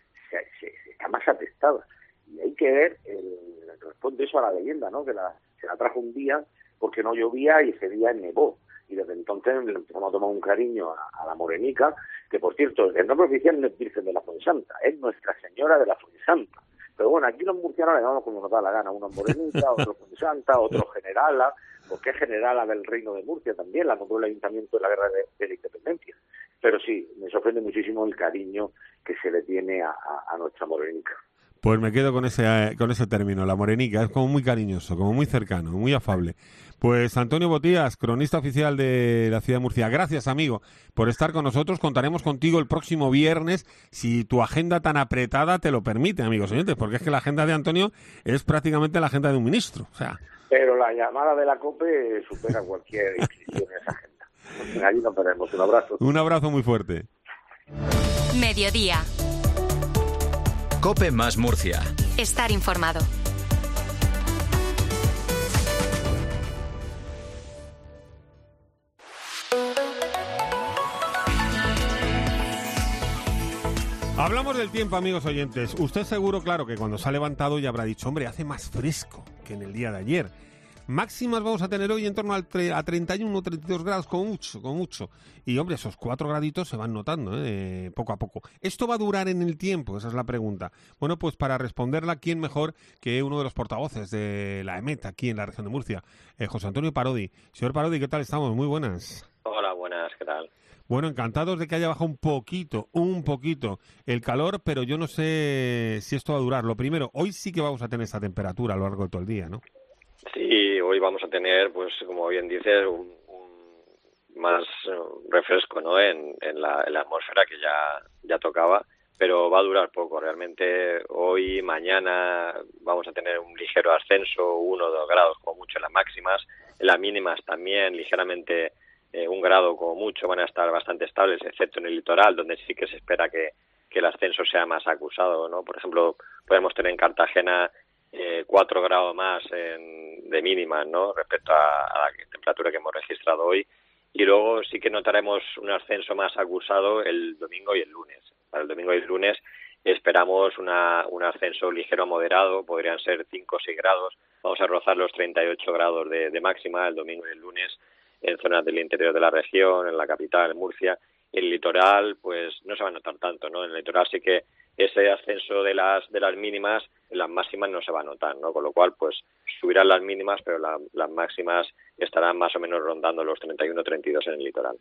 se está más atestada. Y hay que ver, responde eso a la leyenda, ¿no? Que se la trajo un día porque no llovía y ese día nevó. Y desde entonces le empezamos a tomar un cariño a la Morenica, que por cierto, el nombre oficial no es Virgen de la Fuensanta, es Nuestra Señora de la Fuensanta. Pero bueno, aquí los murcianos le damos como nos da la gana, uno Morenica, otro Fuensanta, otro Generala, porque es Generala del Reino de Murcia también, la nombró el Ayuntamiento de la Guerra de la Independencia. Pero sí, me sorprende muchísimo el cariño que se le tiene a nuestra Morenica. Pues me quedo con ese término, la Morenica, es como muy cariñoso, como muy cercano, muy afable. Pues Antonio Botías, cronista oficial de la ciudad de Murcia, gracias amigo por estar con nosotros. Contaremos contigo el próximo viernes, si tu agenda tan apretada te lo permite, amigos oyentes, porque es que la agenda de Antonio es prácticamente la agenda de un ministro. O sea. Pero la llamada de la COPE supera cualquier inscripción en esa agenda. Allí nos veremos, un abrazo. Un abrazo muy fuerte. Mediodía. COPE más Murcia. Estar informado. Hablamos del tiempo, amigos oyentes. Usted seguro, claro, que cuando se ha levantado ya habrá dicho, hombre, hace más fresco que en el día de ayer. Máximas vamos a tener hoy en torno a 31 o 32 grados, con mucho. Y, hombre, esos 4 graditos se van notando, poco a poco. ¿Esto va a durar en el tiempo? Esa es la pregunta. Bueno, pues para responderla, ¿quién mejor que uno de los portavoces de la EMET aquí en la región de Murcia? José Antonio Parodi. Señor Parodi, ¿qué tal estamos? Muy buenas. Hola, buenas, ¿qué tal? Bueno, encantados de que haya bajado un poquito el calor, pero yo no sé si esto va a durar. Lo primero, hoy sí que vamos a tener esa temperatura a lo largo de todo el día, ¿no? Sí, hoy vamos a tener, pues como bien dices, un más refresco, ¿no? En la atmósfera que ya tocaba, pero va a durar poco. Realmente hoy, mañana vamos a tener un ligero ascenso, 1 o 2 grados como mucho en las máximas. En las mínimas también ligeramente 1 grado como mucho, van a estar bastante estables, excepto en el litoral, donde sí que se espera que el ascenso sea más acusado, ¿no? Por ejemplo, podemos tener en Cartagena 4 grados más de mínimas, ¿no? Respecto a la temperatura que hemos registrado hoy. Y luego sí que notaremos un ascenso más acusado el domingo y el lunes. Para el domingo y el lunes esperamos un ascenso ligero a moderado, podrían ser 5 o 6 grados. Vamos a rozar los 38 grados de máxima el domingo y el lunes en zonas del interior de la región, en la capital, en Murcia. En el litoral, pues no se va a notar tanto, ¿no? En el litoral sí que ese ascenso de las mínimas, en las máximas no se va a notar, ¿no? Con lo cual, pues subirán las mínimas, pero las máximas estarán más o menos rondando los 31 32 en el litoral.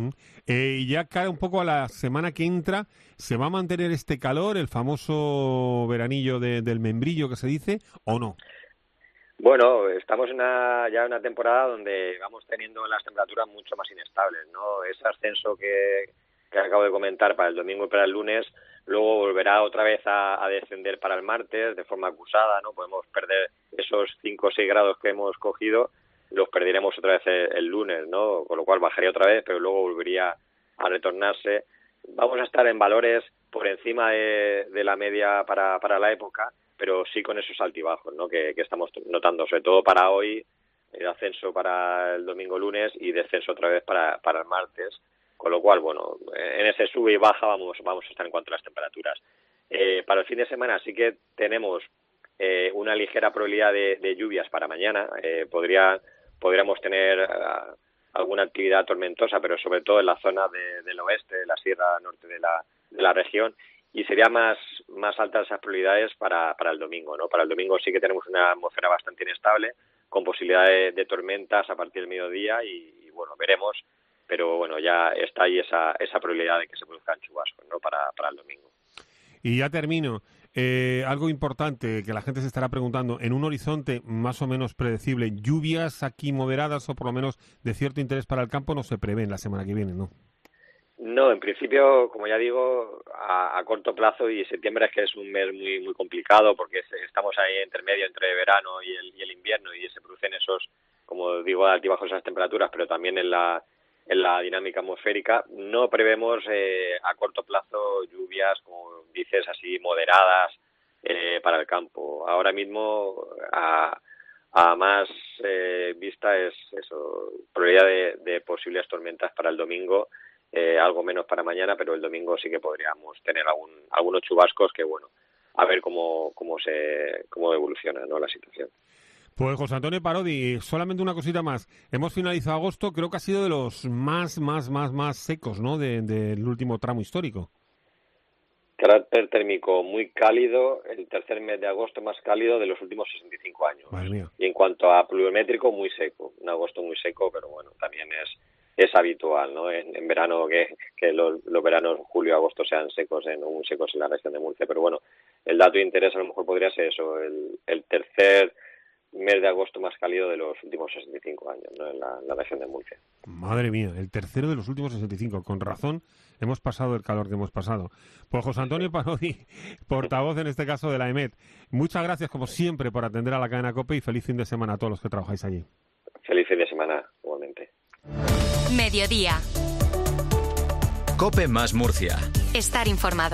Y ya cara un poco a la semana que entra, ¿se va a mantener este calor, el famoso veranillo del membrillo que se dice, o no? Bueno, estamos ya en una temporada donde vamos teniendo las temperaturas mucho más inestables, ¿no? Ese ascenso que acabo de comentar para el domingo y para el lunes, luego volverá otra vez a descender para el martes de forma acusada, ¿no? Podemos perder esos 5 o 6 grados que hemos cogido, los perderemos otra vez el lunes, ¿no? Con lo cual bajaría otra vez, pero luego volvería a retornarse. Vamos a estar en valores por encima de la media para la época, pero sí con esos altibajos, ¿no? Que estamos notando, sobre todo para hoy, el ascenso para el domingo-lunes y descenso otra vez para el martes, con lo cual, bueno, en ese sube y baja vamos a estar en cuanto a las temperaturas. Para el fin de semana sí que tenemos una ligera probabilidad de lluvias para mañana. Podríamos tener alguna actividad tormentosa, pero sobre todo en la zona del oeste, de la sierra norte de la región, y sería más altas esas probabilidades para el domingo, ¿no? Para el domingo sí que tenemos una atmósfera bastante inestable, con posibilidad de tormentas a partir del mediodía y bueno, veremos, pero bueno, ya está ahí esa probabilidad de que se produzcan chubascos, ¿no? Para el domingo. Y ya termino. Algo importante que la gente se estará preguntando, en un horizonte más o menos predecible, lluvias aquí moderadas o por lo menos de cierto interés para el campo no se prevén la semana que viene, ¿no? No, en principio, como ya digo, a corto plazo, y septiembre es que es un mes muy muy complicado porque estamos ahí intermedio entre verano y el invierno y se producen esos, como digo, altibajos esas temperaturas, pero también en la dinámica atmosférica. No prevemos a corto plazo lluvias, como dices, así moderadas para el campo. Ahora mismo, a más vista es eso, probabilidad de posibles tormentas para el domingo, algo menos para mañana, pero el domingo sí que podríamos tener algunos chubascos que, bueno, a ver cómo evoluciona, ¿no?, la situación. Pues José Antonio Parodi, solamente una cosita más. Hemos finalizado agosto, creo que ha sido de los más secos, ¿no?, del último tramo histórico. Carácter térmico muy cálido, el tercer mes de agosto más cálido de los últimos 65 años. Madre mía. Y en cuanto a pluviométrico, muy seco. Un agosto muy seco, pero bueno, también es habitual, ¿no? En verano que los veranos julio y agosto sean secos, muy secos en la región de Murcia. Pero bueno, el dato de interés a lo mejor podría ser eso, el tercer mes de agosto más cálido de los últimos 65 años, ¿no?, en la región de Murcia. Madre mía, el tercero de los últimos 65. Con razón hemos pasado el calor que hemos pasado. Pues José Antonio Parodi, portavoz en este caso de la EMET, muchas gracias como siempre por atender a la cadena COPE y feliz fin de semana a todos los que trabajáis allí. Feliz fin de semana, igualmente. Mediodía. COPE más Murcia. Estar informado.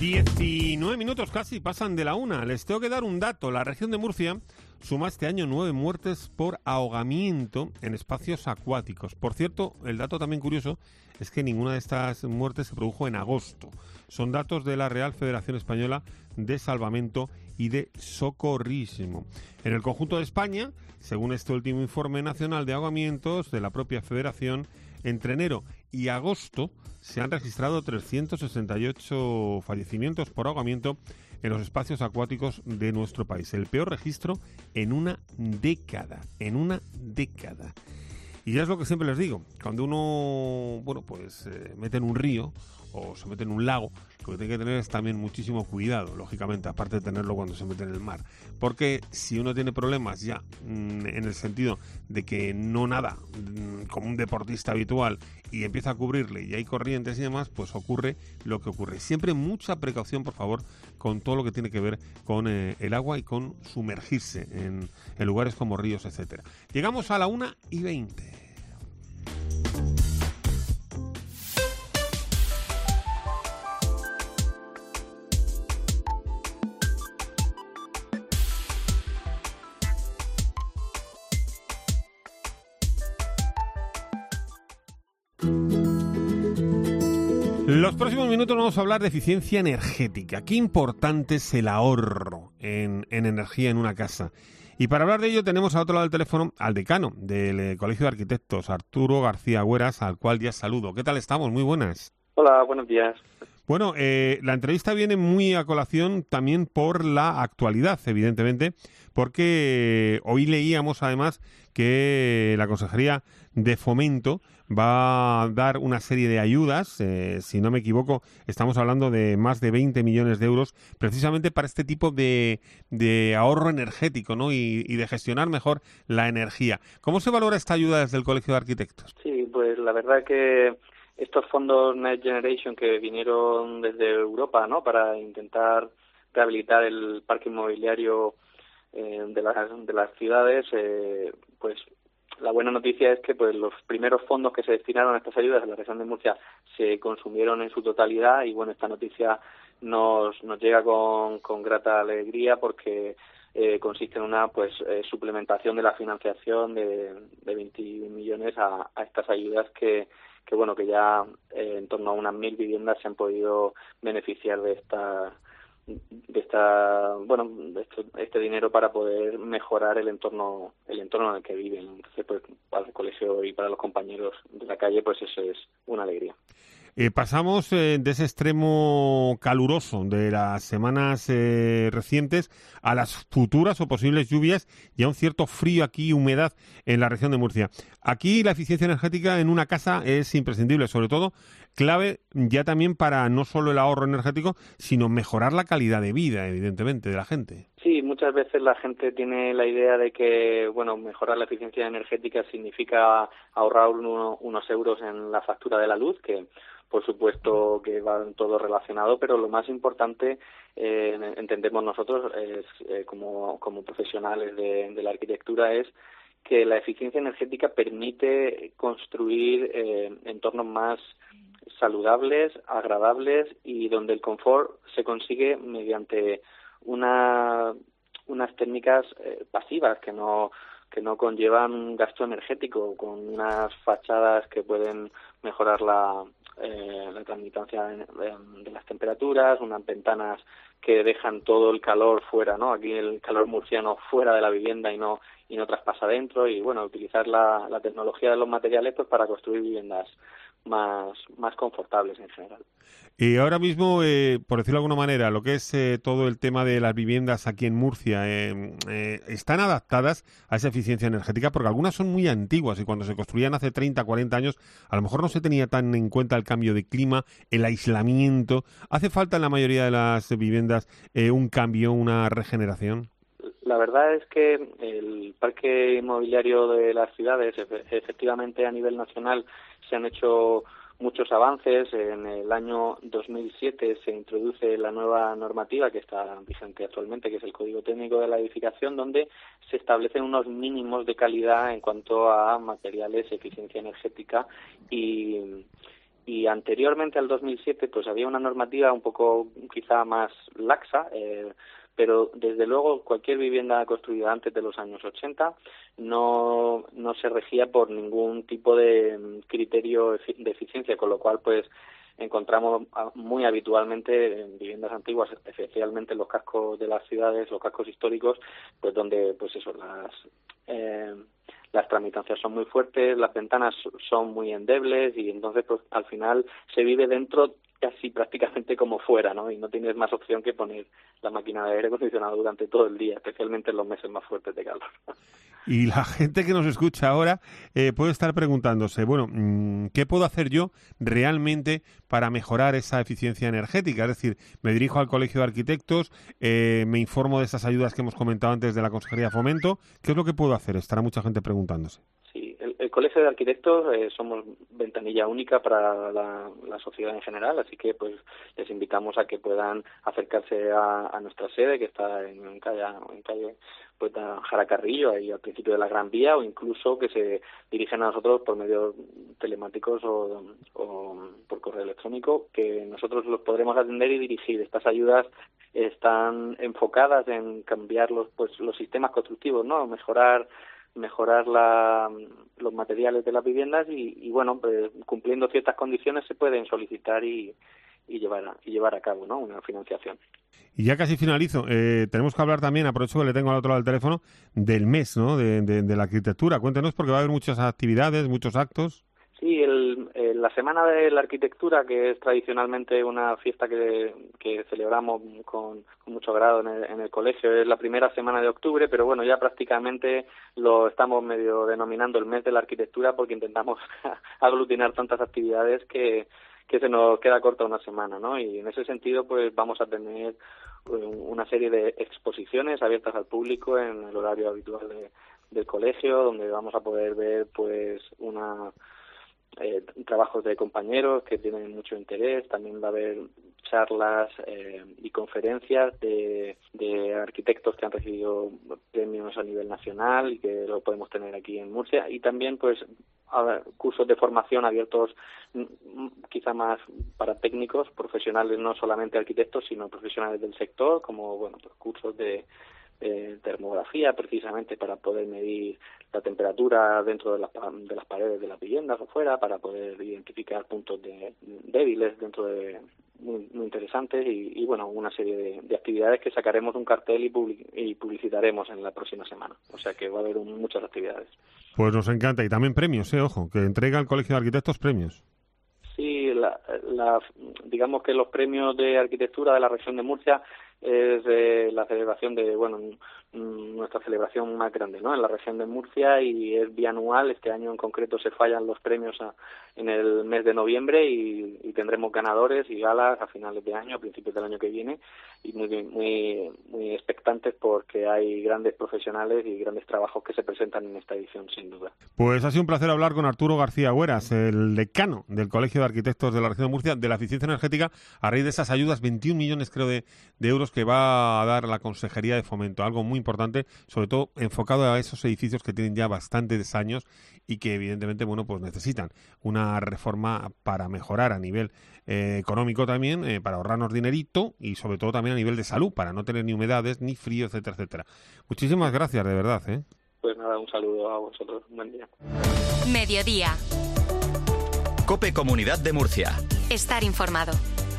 19 minutos casi pasan de la 1. Les tengo que dar un dato. La región de Murcia suma este año 9 muertes por ahogamiento en espacios acuáticos. Por cierto, el dato también curioso es que ninguna de estas muertes se produjo en agosto. Son datos de la Real Federación Española de Salvamento y de Socorrismo. En el conjunto de España, según este último informe nacional de ahogamientos de la propia Federación, entre enero y agosto se han registrado 368 fallecimientos por ahogamiento en los espacios acuáticos de nuestro país. El peor registro en una década. Y ya es lo que siempre les digo. Cuando uno, mete en un río o se mete en un lago, lo que tiene que tener es también muchísimo cuidado, lógicamente, aparte de tenerlo cuando se mete en el mar. Porque si uno tiene problemas ya en el sentido de que no nada como un deportista habitual y empieza a cubrirle y hay corrientes y demás, pues ocurre lo que ocurre. Siempre mucha precaución, por favor, con todo lo que tiene que ver con el agua y con sumergirse en lugares como ríos, etcétera. Llegamos a la 1:20. Los próximos minutos vamos a hablar de eficiencia energética. Qué importante es el ahorro en energía en una casa. Y para hablar de ello tenemos al otro lado del teléfono al decano del Colegio de Arquitectos, Arturo García Hueras, al cual ya saludo. ¿Qué tal estamos? Muy buenas. Hola, buenos días. Bueno, la entrevista viene muy a colación también por la actualidad, evidentemente, porque hoy leíamos además que la Consejería de Fomento va a dar una serie de ayudas, si no me equivoco, estamos hablando de más de 20 millones de euros, precisamente para este tipo de ahorro energético, ¿no? Y de gestionar mejor la energía. ¿Cómo se valora esta ayuda desde el Colegio de Arquitectos? Sí, pues la verdad que estos fondos Next Generation que vinieron desde Europa, ¿no?, para intentar rehabilitar el parque inmobiliario de las ciudades, pues la buena noticia es que pues los primeros fondos que se destinaron a estas ayudas en la región de Murcia se consumieron en su totalidad y bueno, esta noticia nos llega con grata alegría porque consiste en una suplementación de la financiación de 20 millones a estas ayudas que ya en torno a unas 1.000 viviendas se han podido beneficiar de este dinero para poder mejorar el entorno en el que viven. Entonces, pues, para el colegio y para los compañeros de la calle, pues eso es una alegría. Pasamos de ese extremo caluroso de las semanas recientes a las futuras o posibles lluvias y a un cierto frío aquí y humedad en la región de Murcia. Aquí la eficiencia energética en una casa es imprescindible, sobre todo clave ya también para no solo el ahorro energético, sino mejorar la calidad de vida, evidentemente, de la gente. Sí, muchas veces la gente tiene la idea de que, mejorar la eficiencia energética significa ahorrar unos euros en la factura de la luz, que por supuesto que va todo relacionado, pero lo más importante, entendemos nosotros, es, como profesionales de la arquitectura, es que la eficiencia energética permite construir entornos más saludables, agradables y donde el confort se consigue mediante unas técnicas pasivas que no conllevan gasto energético, con unas fachadas que pueden mejorar la transmitancia de las temperaturas, unas ventanas que dejan todo el calor fuera, ¿no? Aquí el calor murciano fuera de la vivienda y no traspasa dentro, y utilizar la tecnología de los materiales pues para construir viviendas más confortables en general. Y ahora mismo, por decirlo de alguna manera, lo que es todo el tema de las viviendas aquí en Murcia, ¿están adaptadas a esa eficiencia energética? Porque algunas son muy antiguas y cuando se construían hace 30, 40 años, a lo mejor no se tenía tan en cuenta el cambio de clima, el aislamiento. ¿Hace falta en la mayoría de las viviendas un cambio, una regeneración? La verdad es que el parque inmobiliario de las ciudades, efectivamente a nivel nacional, se han hecho muchos avances. En el año 2007 se introduce la nueva normativa que está vigente actualmente, que es el Código Técnico de la Edificación, donde se establecen unos mínimos de calidad en cuanto a materiales, eficiencia energética y y anteriormente al 2007 pues había una normativa un poco quizá más laxa, pero desde luego cualquier vivienda construida antes de los años 80 no se regía por ningún tipo de criterio de eficiencia, con lo cual pues encontramos muy habitualmente en viviendas antiguas, especialmente en los cascos de las ciudades, los cascos históricos, pues donde pues eso, las tramitancias son muy fuertes, las ventanas son muy endebles y entonces pues al final se vive dentro casi prácticamente como fuera, ¿no? Y no tienes más opción que poner la máquina de aire acondicionado durante todo el día, especialmente en los meses más fuertes de calor. Y la gente que nos escucha ahora puede estar preguntándose, bueno, ¿qué puedo hacer yo realmente para mejorar esa eficiencia energética? Es decir, me dirijo al Colegio de Arquitectos, me informo de esas ayudas que hemos comentado antes de la Consejería de Fomento. ¿Qué es lo que puedo hacer? Estará mucha gente preguntándose. Sí, el Colegio de Arquitectos somos ventanilla única para la sociedad en general, así que pues les invitamos a que puedan acercarse a nuestra sede, que está en calle pues Jara Carrillo, ahí al principio de la Gran Vía, o incluso que se dirigen a nosotros por medios telemáticos o por correo electrónico, que nosotros los podremos atender y dirigir. Estas ayudas están enfocadas en cambiar los sistemas constructivos, ¿no? Mejorar los materiales de las viviendas y bueno, pues cumpliendo ciertas condiciones se pueden solicitar y llevar a cabo, ¿no? Una financiación. Y ya casi finalizo. Tenemos que hablar también, aprovecho que le tengo al otro lado del teléfono, del mes, ¿no? de la arquitectura. Cuéntenos, porque va a haber muchas actividades, muchos actos. Sí, la Semana de la Arquitectura, que es tradicionalmente una fiesta que celebramos con mucho grado en el colegio, es la primera semana de octubre, pero bueno, ya prácticamente lo estamos medio denominando el mes de la arquitectura porque intentamos aglutinar tantas actividades que se nos queda corta una semana, ¿no? Y en ese sentido, pues vamos a tener una serie de exposiciones abiertas al público en el horario habitual del colegio, donde vamos a poder ver, pues, trabajos de compañeros que tienen mucho interés. También va a haber charlas y conferencias de arquitectos que han recibido premios a nivel nacional y que lo podemos tener aquí en Murcia, y también pues cursos de formación abiertos quizá más para técnicos, profesionales, no solamente arquitectos sino profesionales del sector, como bueno, pues cursos de termografía, precisamente para poder medir la temperatura dentro de las paredes de las viviendas o fuera, para poder identificar puntos débiles dentro de muy interesantes y bueno, una serie de actividades que sacaremos un cartel y publicitaremos en la próxima semana. O sea que va a haber muchas actividades. Pues nos encanta. Y también premios, ojo, que entrega el Colegio de Arquitectos premios. Sí, digamos que los premios de arquitectura de la región de Murcia es la celebración de, bueno, nuestra celebración más grande, ¿no? En la región de Murcia, y es bianual. Este año en concreto se fallan los premios en el mes de noviembre y tendremos ganadores y galas a finales de año, a principios del año que viene, y muy expectantes porque hay grandes profesionales y grandes trabajos que se presentan en esta edición, sin duda. Pues ha sido un placer hablar con Arturo García Hueras, el decano del Colegio de Arquitectos de la región de Murcia, de la eficiencia energética, a raíz de esas ayudas, 21 millones creo de euros que va a dar la Consejería de Fomento, algo muy importante, sobre todo enfocado a esos edificios que tienen ya bastantes años y que evidentemente, bueno, pues necesitan una reforma para mejorar a nivel económico también, para ahorrarnos dinerito y sobre todo también a nivel de salud, para no tener ni humedades, ni frío, etcétera, etcétera. Muchísimas gracias, de verdad, Pues nada, un saludo a vosotros, buen día. Mediodía. COPE Comunidad de Murcia. Estar informado.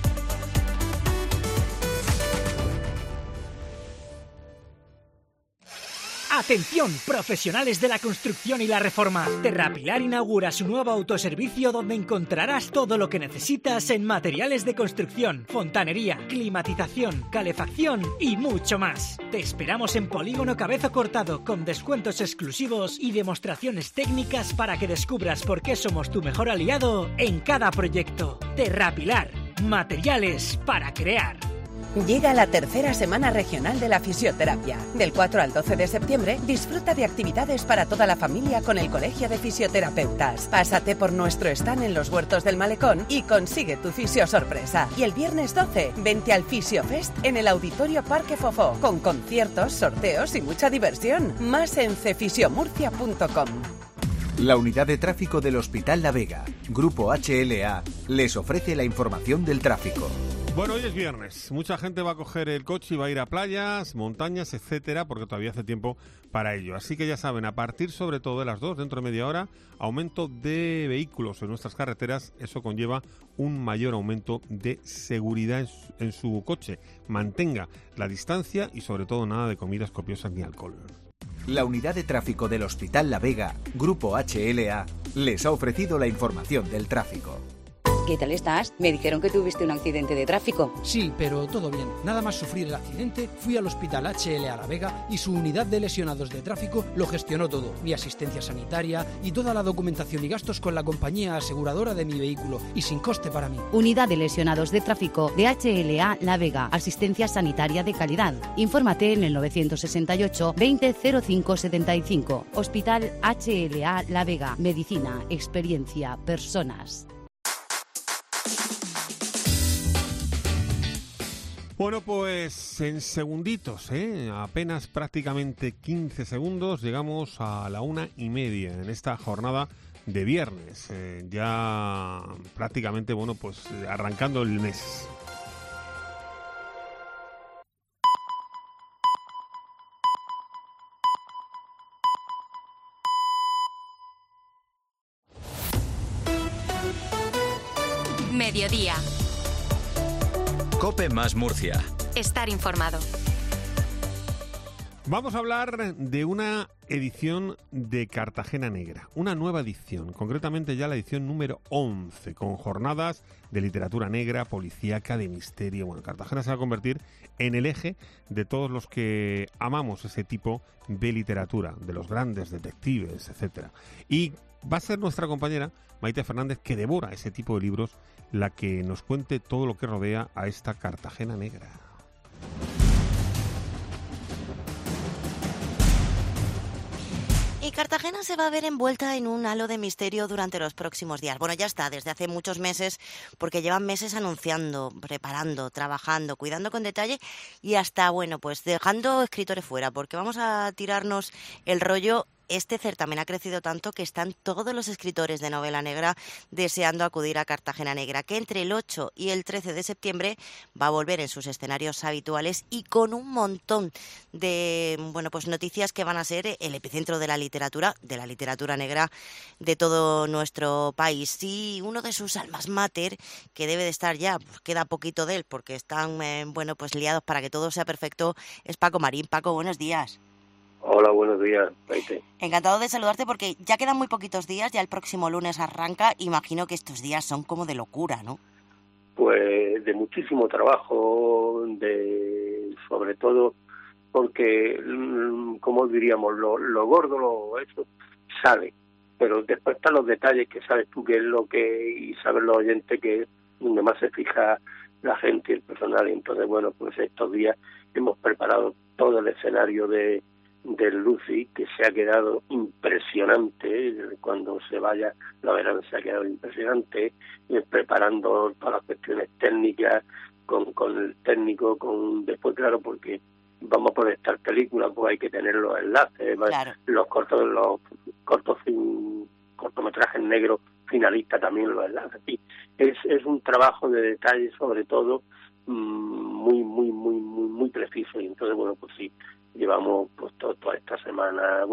Atención, profesionales de la construcción y la reforma. Terrapilar inaugura su nuevo autoservicio donde encontrarás todo lo que necesitas en materiales de construcción, fontanería, climatización, calefacción y mucho más. Te esperamos en Polígono Cabezo Cortado con descuentos exclusivos y demostraciones técnicas para que descubras por qué somos tu mejor aliado en cada proyecto. Terrapilar, materiales para crear. Llega la tercera Semana Regional de la Fisioterapia. Del 4 al 12 de septiembre, disfruta de actividades para toda la familia con el Colegio de Fisioterapeutas. Pásate por nuestro stand en los Huertos del Malecón y consigue tu fisio sorpresa. Y el viernes 12, vente al Fisiofest en el Auditorio Parque Fofó, con conciertos, sorteos y mucha diversión. Más en cefisiomurcia.com. La unidad de tráfico del Hospital La Vega, Grupo HLA, les ofrece la información del tráfico. Bueno, hoy es viernes. Mucha gente va a coger el coche y va a ir a playas, montañas, etcétera, porque todavía hace tiempo para ello. Así que ya saben, a partir sobre todo de las 2, dentro de media hora, aumento de vehículos en nuestras carreteras. Eso conlleva un mayor aumento de seguridad en su coche. Mantenga la distancia y sobre todo nada de comidas copiosas ni alcohol. La unidad de tráfico del Hospital La Vega, Grupo HLA, les ha ofrecido la información del tráfico. ¿Qué tal estás? Me dijeron que tuviste un accidente de tráfico. Sí, pero todo bien. Nada más sufrir el accidente, fui al Hospital HLA La Vega y su unidad de lesionados de tráfico lo gestionó todo. Mi asistencia sanitaria y toda la documentación y gastos con la compañía aseguradora de mi vehículo y sin coste para mí. Unidad de lesionados de tráfico de HLA La Vega. Asistencia sanitaria de calidad. Infórmate en el 968 20 05 75. Hospital HLA La Vega. Medicina, experiencia, personas. Bueno, pues en segunditos, apenas prácticamente 15 segundos, llegamos a la 1:30 en esta jornada de viernes. Ya prácticamente, bueno, pues arrancando el mes. Mediodía. COPE más Murcia. Estar informado. Vamos a hablar de una edición de Cartagena Negra, una nueva edición, concretamente ya la edición número 11, con jornadas de literatura negra, policíaca, de misterio. Bueno, Cartagena se va a convertir en el eje de todos los que amamos ese tipo de literatura, de los grandes detectives, etcétera. Y va a ser nuestra compañera Maite Fernández, que devora ese tipo de libros, la que nos cuente todo lo que rodea a esta Cartagena Negra. Y Cartagena se va a ver envuelta en un halo de misterio durante los próximos días. Bueno, ya está, desde hace muchos meses, porque llevan meses anunciando, preparando, trabajando, cuidando con detalle y hasta, bueno, pues dejando escritores fuera, porque vamos a tirarnos el rollo. Este certamen ha crecido tanto que están todos los escritores de novela negra deseando acudir a Cartagena Negra, que entre el 8 y el 13 de septiembre va a volver en sus escenarios habituales y con un montón de, bueno, pues noticias que van a ser el epicentro de la literatura negra de todo nuestro país. Y uno de sus almas mater, que debe de estar ya, pues queda poquito de él porque están, bueno, pues liados para que todo sea perfecto, es Paco Marín. Paco, buenos días. Hola, buenos días, Maite. Encantado de saludarte porque ya quedan muy poquitos días, ya el próximo lunes arranca. Imagino que estos días son como de locura, ¿no? Pues de muchísimo trabajo, sobre todo porque, como diríamos, lo gordo, eso sale, pero después están los detalles que sabes tú qué es lo que, y saben los oyentes que es donde más se fija la gente y el personal. Y entonces, bueno, pues estos días hemos preparado todo el escenario del Lucy, que se ha quedado impresionante. Cuando se vaya, la verán, se ha quedado impresionante, preparando todas las cuestiones técnicas con el técnico, después, claro, porque vamos a proyectar películas, pues hay que tener los enlaces, claro. los cortometrajes negros finalistas también los enlaces. Sí, es un trabajo de detalle, sobre todo muy preciso. Y entonces, bueno, pues sí, llevamos pues toda esta semana,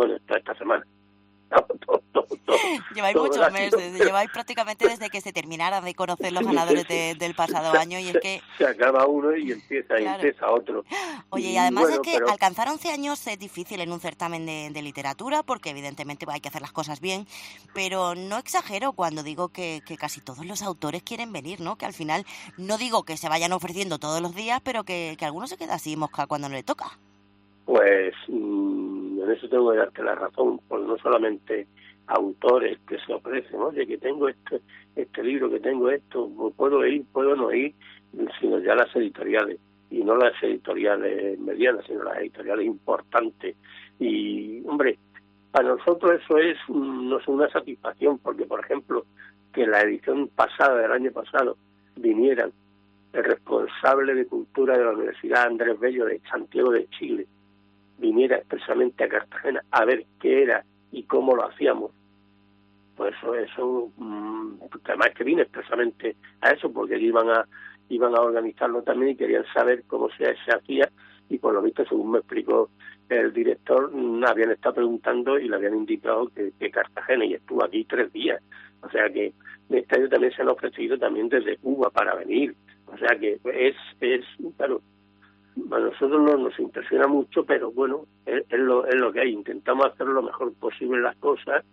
lleváis muchos meses, lleváis prácticamente desde que se terminara de conocer los ganadores del pasado año, y es que se acaba uno y empieza otro. Oye, y además es que alcanzar 11 años es difícil en un certamen de literatura, porque evidentemente hay que hacer las cosas bien, pero no exagero cuando digo que casi todos los autores quieren venir, ¿no? Que al final, no digo que se vayan ofreciendo todos los días, pero que alguno se queda así mosca cuando no le toca. Pues en eso tengo que darte la razón, porque no solamente autores que se ofrecen, oye, que tengo este libro, que tengo esto, puedo ir, puedo no ir, sino ya las editoriales, y no las editoriales medianas, sino las editoriales importantes. Y, hombre, para nosotros eso es una satisfacción, porque, por ejemplo, que la edición pasada, del año pasado, vinieran el responsable de cultura de la Universidad Andrés Bello de Santiago de Chile, viniera expresamente a Cartagena a ver qué era y cómo lo hacíamos, pues eso además que vine expresamente a eso, porque iban a organizarlo también y querían saber cómo se hacía, y por lo visto, según me explicó el director, habían estado preguntando y le habían indicado que Cartagena, y estuvo aquí 3 días. O sea que este año también se han ofrecido también desde Cuba para venir. O sea que es claro, a nosotros no nos impresiona mucho, pero bueno, es lo que hay. Intentamos hacer lo mejor posible las cosas,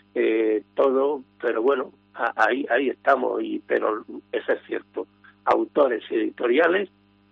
todo, pero bueno, ahí estamos. Pero eso es cierto. Autores y editoriales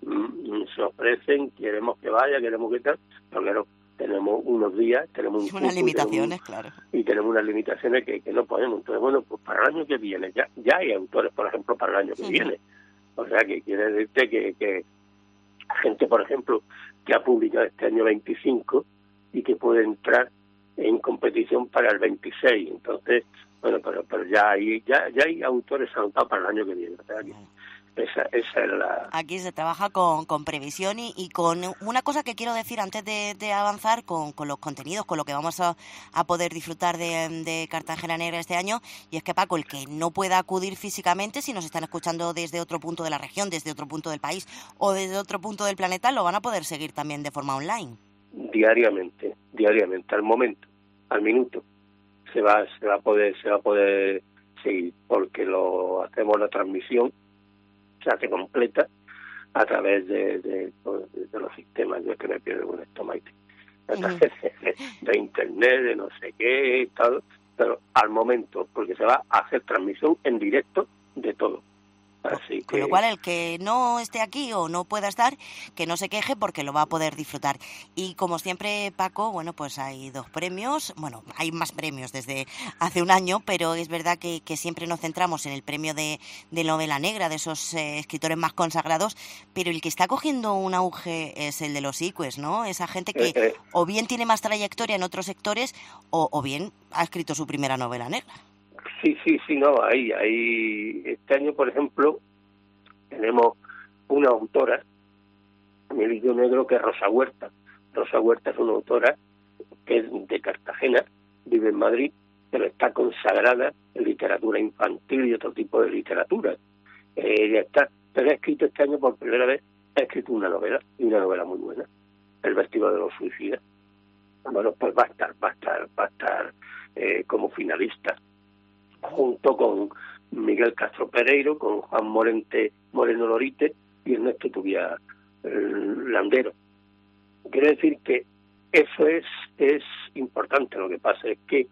se ofrecen, queremos que vaya, queremos que tal, pero claro, tenemos unos días, tenemos unas limitaciones, claro. Y tenemos unas limitaciones que no podemos. Entonces, bueno, pues para el año que viene, ya hay autores, por ejemplo, para el año que viene. O sea, que quiere decirte que gente, por ejemplo, que ha publicado este año 25 y que puede entrar en competición para el 26. Entonces, bueno, pero ya hay autores anotados para el año que viene. O sea, que esa es la... Aquí se trabaja con previsión y con una cosa que quiero decir antes de avanzar con los contenidos, con lo que vamos a poder disfrutar de Cartagena Negra este año, y es que, Paco, el que no pueda acudir físicamente, si nos están escuchando desde otro punto de la región, desde otro punto del país o desde otro punto del planeta, lo van a poder seguir también de forma online. Diariamente, al momento, al minuto, se va a poder seguir, porque lo hacemos la transmisión, se hace completa a través de los sistemas. Yo es que me pierdo con esto, Maite, a través de internet, de no sé qué, tal, pero al momento, porque se va a hacer transmisión en directo de todo. Así con lo cual, el que no esté aquí o no pueda estar, que no se queje, porque lo va a poder disfrutar. Y como siempre, Paco, bueno, pues hay 2 premios, bueno, hay más premios desde hace un año, pero es verdad que siempre nos centramos en el premio de novela negra, de esos escritores más consagrados, pero el que está cogiendo un auge es el de los ICUES, ¿no? Esa gente que o bien tiene más trayectoria en otros sectores o bien ha escrito su primera novela negra. Sí, no, ahí este año, por ejemplo, tenemos una autora en el Libro Negro, que es Rosa Huerta. Rosa Huerta es una autora que es de Cartagena, vive en Madrid, pero está consagrada en literatura infantil y otro tipo de literatura. Pero ha escrito este año por primera vez, ha escrito una novela, y una novela muy buena, El vestido de los suicidas. Bueno, pues va a estar como finalista, junto con Miguel Castro Pereiro, con Juan Moreno Lorite y Ernesto Tubía Landero. Quiero decir que eso es importante. Lo que pasa es que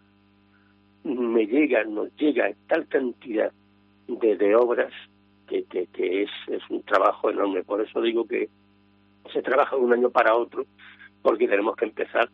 nos llega tal cantidad de obras que es un trabajo enorme. Por eso digo que se trabaja de un año para otro, porque tenemos que empezar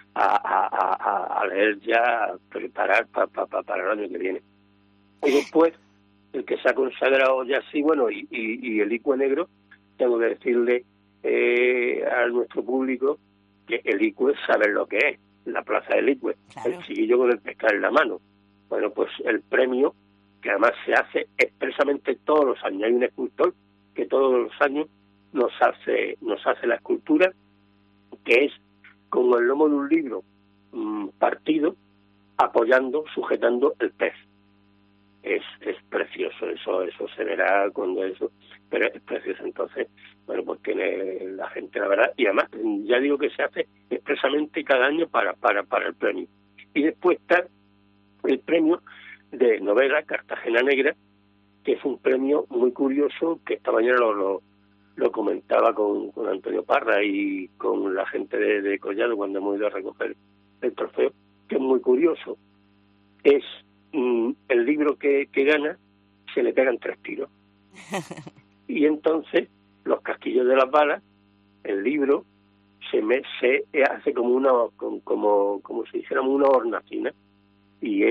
a leer ya, a preparar para el año que viene. Y después, el que se ha consagrado ya sí, bueno, y el ICUE negro, tengo que decirle a nuestro público que el ICUE sabe lo que es, la plaza del ICUE, claro. El chiquillo con el pescado en la mano. Bueno, pues el premio, que además se hace expresamente todos los años. Hay un escultor que todos los años nos hace la escultura, que es con el lomo de un libro partido, sujetando el pez. Es precioso, eso se verá cuando eso, pero es precioso. Entonces, bueno, pues tiene la gente, la verdad, y además ya digo que se hace expresamente cada año para el premio. Y después está el premio de novela Cartagena Negra, que es un premio muy curioso, que esta mañana lo comentaba con Antonio Parra y con la gente de Collado cuando hemos ido a recoger el trofeo, que es muy curioso. Es el libro que gana, se le pegan 3 tiros. Y entonces, los casquillos de las balas, el libro se hace como si dijéramos una hornacina, y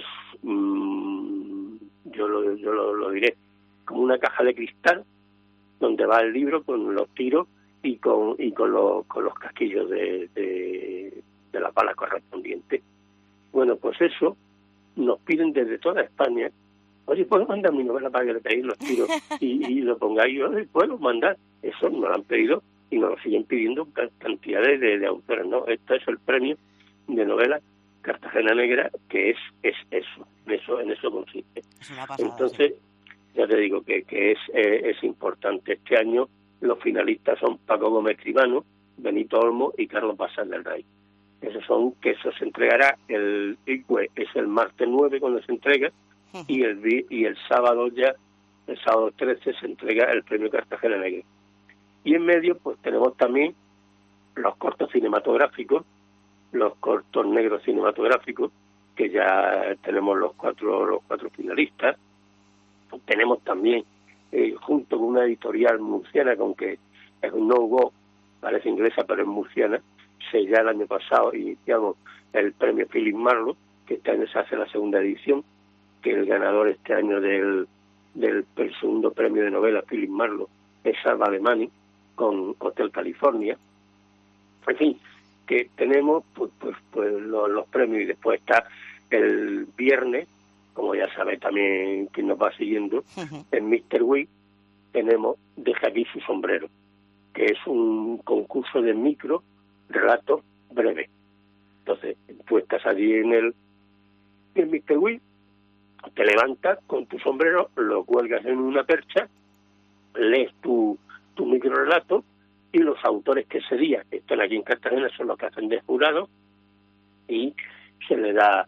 yo lo diré, como una caja de cristal donde va el libro con los tiros y con los casquillos de las balas correspondientes. Bueno, pues eso nos piden desde toda España. Oye, ¿puedo mandar mi novela para que le peguéis los tiros y lo pongáis? Puedo mandar. Eso nos lo han pedido y nos lo siguen pidiendo cantidades de autores, ¿no? Esto es el premio de novela Cartagena Negra, que es eso, en eso consiste. Entonces, ya te digo que es importante. Este año los finalistas son Paco Gómez Cribano, Benito Olmo y Carlos Basal del Rey. Eso se entregará el martes 9 cuando se entrega, y el sábado 13 se entrega el premio Cartagena Negra. Y en medio pues tenemos también los cortos cinematográficos, los cortos negros cinematográficos, que ya tenemos los cuatro finalistas. Tenemos también, junto con una editorial murciana, que aunque es un no-go, parece inglesa pero es murciana, ya el año pasado iniciamos el premio Philip Marlowe, que este año se hace la segunda edición, que el ganador este año del segundo premio de novela Philip Marlowe es Salva Alemani con Hotel California. En fin, que tenemos pues los premios, y después está el viernes, como ya sabe también quien nos va siguiendo, en Mr. Week tenemos Deja aquí su sombrero, que es un concurso de micro relatos breves. Entonces, tú estás allí en Mr. Week, te levantas con tu sombrero, lo cuelgas en una percha, lees tu micro relato, y los autores que ese día están aquí en Cartagena son los que hacen de jurado, y se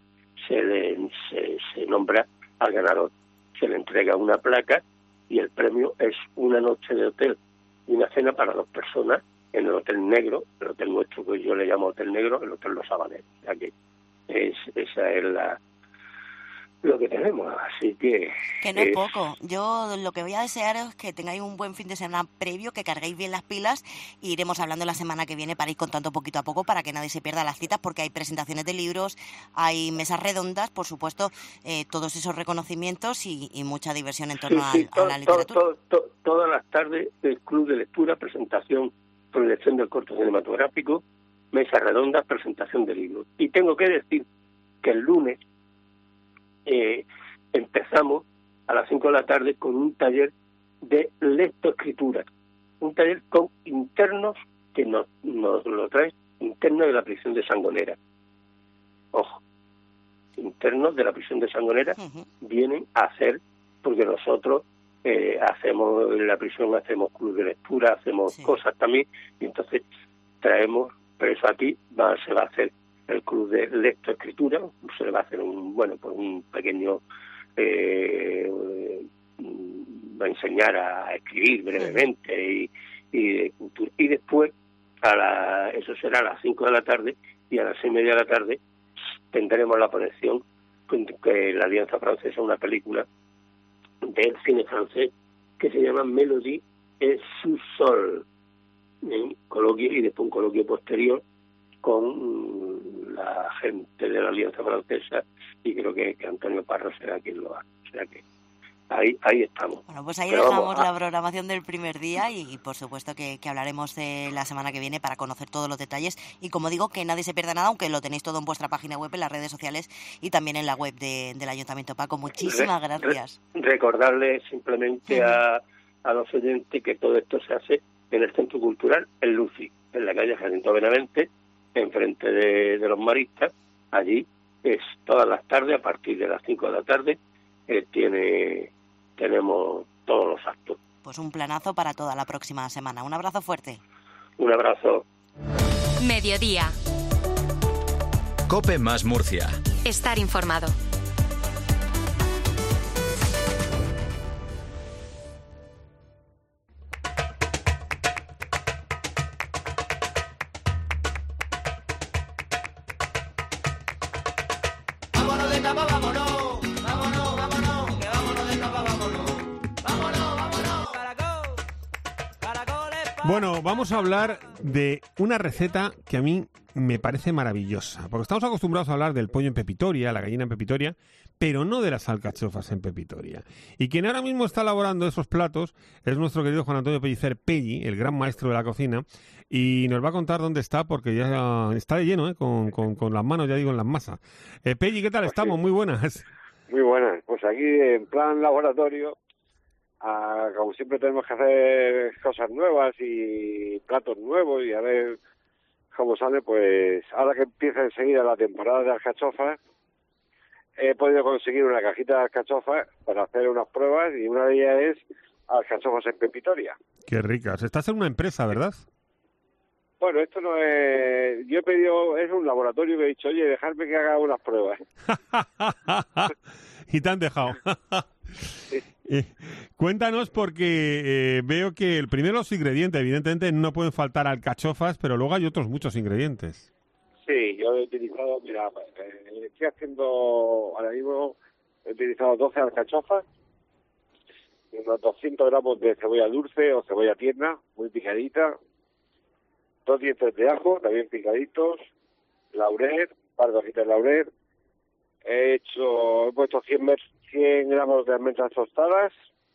nombra al ganador. Se le entrega una placa, y el premio es una noche de hotel y una cena para 2 personas en el Hotel Negro, el hotel nuestro que yo le llamo Hotel Negro, el Hotel Los Habaneros. O sea que esa es lo que tenemos, así que no es poco. Yo lo que voy a desear es que tengáis un buen fin de semana previo, que carguéis bien las pilas, y iremos hablando la semana que viene para ir contando poquito a poco, para que nadie se pierda las citas, porque hay presentaciones de libros, hay mesas redondas, por supuesto, todos esos reconocimientos y mucha diversión en torno a la literatura. Todas las tardes el Club de Lectura, presentación, proyección del corto cinematográfico, mesas redondas, presentación de libros. Y tengo que decir que el lunes empezamos a las 5 de la tarde con un taller de lectoescritura, un taller con internos que nos lo trae internos de la prisión de Sangonera. Ojo, internos de la prisión de Sangonera vienen a hacer, porque nosotros hacemos en la prisión, hacemos club de lectura, hacemos cosas también, y entonces traemos, pero eso aquí se va a hacer el club de lectoescritura, se le va a hacer un pequeño va a enseñar a escribir brevemente y después eso será a las 5 de la tarde, y a las 6:30 de la tarde tendremos la proyección que la Alianza Francesa, una película del cine francés que se llama Melody et sous sol, coloquio, y después un coloquio posterior con la gente de la Alianza Francesa, y creo que Antonio Parra será quien lo haga. O sea que ahí estamos. Bueno, pues ahí dejamos la programación del primer día, y por supuesto que hablaremos de la semana que viene para conocer todos los detalles, y como digo, que nadie se pierda nada, aunque lo tenéis todo en vuestra página web, en las redes sociales y también en la web del Ayuntamiento. Paco, muchísimas gracias. Recordarle simplemente a los oyentes que todo esto se hace en el Centro Cultural El Luci, en la calle Jacinto Benavente, enfrente de los maristas. Allí es todas las tardes, a partir de las 5 de la tarde, tenemos todos los actos. Pues un planazo para toda la próxima semana. Un abrazo fuerte. Un abrazo. Mediodía. COPE más Murcia. Estar informado. Bueno, vamos a hablar de una receta que a mí me parece maravillosa, porque estamos acostumbrados a hablar del pollo en pepitoria, la gallina en pepitoria, pero no de las alcachofas en pepitoria. Y quien ahora mismo está elaborando esos platos es nuestro querido Juan Antonio Pellicer Pelli, el gran maestro de la cocina, y nos va a contar dónde está, porque ya está de lleno, con las manos, ya digo, en las masas. Pelli, ¿qué tal estamos? Muy buenas. Muy buenas, pues aquí en plan laboratorio. Como siempre tenemos que hacer cosas nuevas y platos nuevos, y a ver como sale, pues ahora que empieza enseguida la temporada de alcachofas, he podido conseguir una cajita de alcachofas para hacer unas pruebas y una de ellas es alcachofas en pepitoria. Qué ricas. Estás en una empresa, ¿verdad? Bueno, esto no es... Yo he pedido... Es un laboratorio que he dicho, oye, dejadme que haga unas pruebas. Y te han dejado. Cuéntanos, porque veo que primero los ingredientes, evidentemente no pueden faltar alcachofas, pero luego hay otros muchos ingredientes. Sí, yo he utilizado, mira, estoy haciendo, ahora mismo he utilizado 12 alcachofas, unos 200 gramos de cebolla dulce o cebolla tierna, muy picadita, 2 dientes de ajo, también picaditos, laurel, par de hojitas de laurel, he puesto 100 gramos de almendras tostadas,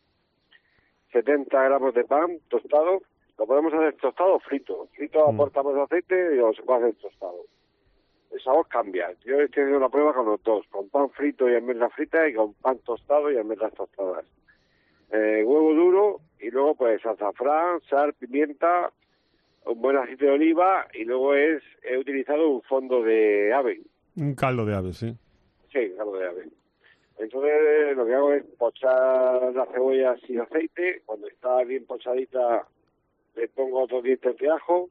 70 gramos de pan tostado. Lo podemos hacer tostado o frito. Frito aportamos aceite y se puede hacer tostado. El sabor cambia. Yo estoy haciendo una prueba con los dos, con pan frito y almendras fritas y con pan tostado y almendras tostadas. Huevo duro y luego pues azafrán, sal, pimienta, un buen aceite de oliva y luego he utilizado un fondo de ave. Un caldo de ave, sí. Sí, caldo de ave. Entonces lo que hago es pochar la cebolla sin aceite. Cuando está bien pochadita le pongo otros dientes de ajo,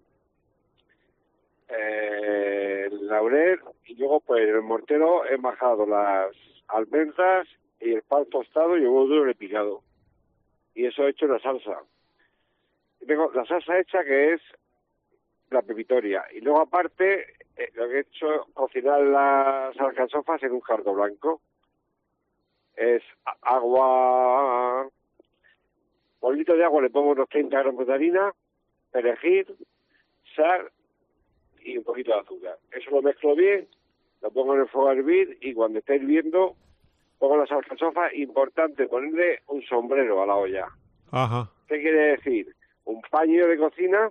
el laurel y luego pues en el mortero he majado las almendras y el pan tostado y el huevo duro picado. Y eso he hecho una salsa. Y tengo la salsa hecha que es la pepitoria. Y luego aparte lo que he hecho es cocinar las alcachofas en un jarro blanco. Es agua, un litro de agua le pongo unos 30 gramos de harina, perejil, sal y un poquito de azúcar. Eso lo mezclo bien, lo pongo en el fuego a hervir y cuando esté hirviendo pongo las alcachofas. Importante ponerle un sombrero a la olla. Ajá. ¿Qué quiere decir? Un paño de cocina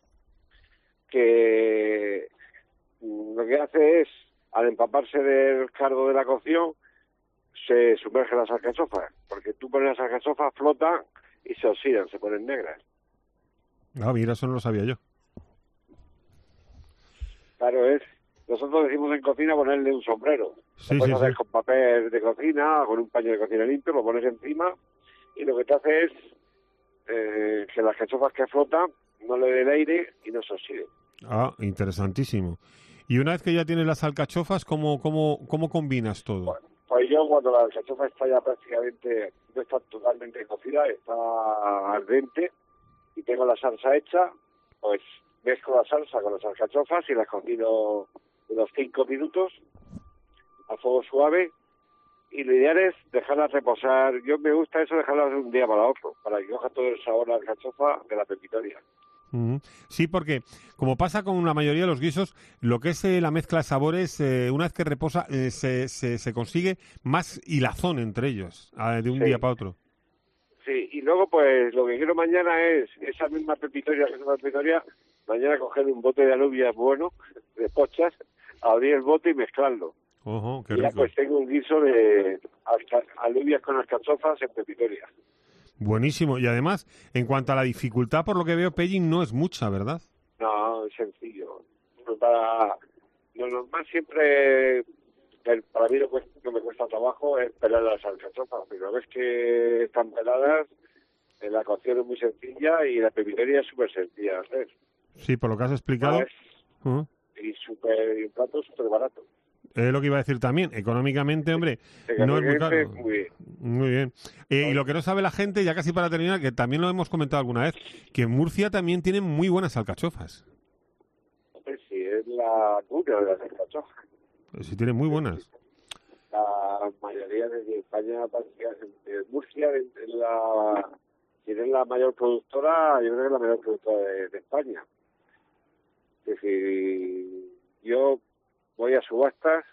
que lo que hace es, al empaparse del caldo de la cocción, se sumergen las alcachofas, porque tú pones las alcachofas, flotan y se oxidan, se ponen negras. Ah, mira, eso no lo sabía yo. Claro, nosotros decimos en cocina ponerle un sombrero. Sí, lo puedes hacer sí. con papel de cocina, con un paño de cocina limpio, lo pones encima y lo que te hace es que las alcachofas que flotan no le den aire y no se oxiden. Ah, interesantísimo. Y una vez que ya tienes las alcachofas, ¿cómo combinas todo? Pues yo cuando la alcachofa está ya prácticamente, no está totalmente cocida, está ardente y tengo la salsa hecha, pues mezclo la salsa con las alcachofas y las cocino unos 5 minutos a fuego suave y lo ideal es dejarlas reposar. Yo me gusta eso, dejarlas de un día para otro, para que coja todo el sabor a la alcachofa de la pepitoria. Sí, porque como pasa con la mayoría de los guisos, lo que es la mezcla de sabores, una vez que reposa, se consigue más hilazón entre ellos, de un día para otro. Sí, y luego pues lo que quiero mañana es esa misma pepitoria, mañana coger un bote de alubias bueno, de pochas, abrir el bote y mezclarlo. Ojo, qué y ya rico. pues tengo un guiso de alubias con alcachofas en pepitoria. Buenísimo. Y además, en cuanto a la dificultad, por lo que veo, Pellín, no es mucha, ¿verdad? No, es sencillo. Lo normal siempre, para mí no me cuesta trabajo, es pelar las alcachofas, pero ves que están peladas, la cocción es muy sencilla y la pepitoria es súper sencilla de hacer. Sí, por lo que has explicado. Y un plato súper barato. Es lo que iba a decir también. Económicamente, hombre, no es muy caro. Muy bien. Muy bien. Y lo que no sabe la gente, ya casi para terminar, que también lo hemos comentado alguna vez, que en Murcia también tienen muy buenas alcachofas. Sí, es la cuna de las alcachofas. Sí, tienen muy buenas. La mayoría de España, de Murcia, tiene la mayor productora, yo creo que es la mayor productora de España. Es decir, yo voy a subastas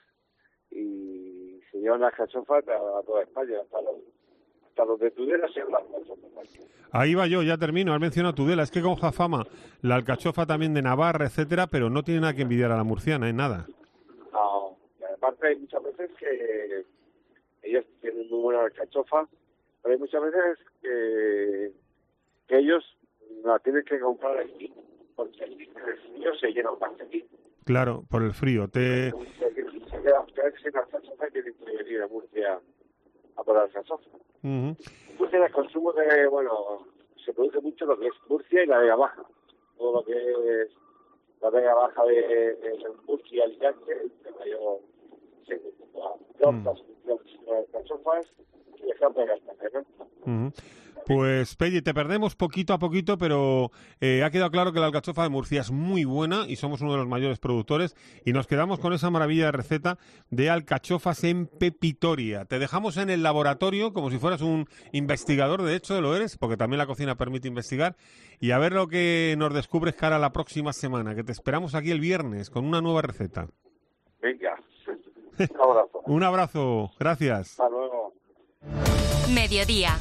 y se llevan las alcachofas a toda España, hasta los de Tudela se llevan las alcachofas. Ahí va yo, ya termino. Has mencionado Tudela. Es que coja fama la alcachofa también de Navarra, etcétera, pero no tiene nada que envidiar a la murciana, en nada. No, y aparte hay muchas veces que ellos tienen muy buena alcachofa, pero hay muchas veces que ellos la tienen que comprar aquí, porque el frío se llena un pastelín. Claro, por el frío. Se queda sin alcachofa y tiene que venir a Murcia a por alcachofa. Murcia, el consumo se produce mucho lo que es Murcia y la Vega Baja. Todo lo que es la Vega Baja de Murcia y Alicante, el mayor se ocupa de alcachofas y el campo de Castellón. Pues, Pelli, te perdemos poquito a poquito, pero ha quedado claro que la alcachofa de Murcia es muy buena y somos uno de los mayores productores y nos quedamos con esa maravilla de receta de alcachofas en pepitoria. Te dejamos en el laboratorio como si fueras un investigador, de hecho lo eres, porque también la cocina permite investigar, y a ver lo que nos descubres cara a la próxima semana, que te esperamos aquí el viernes con una nueva receta. Venga, un abrazo. Un abrazo, gracias. Hasta luego. Mediodía.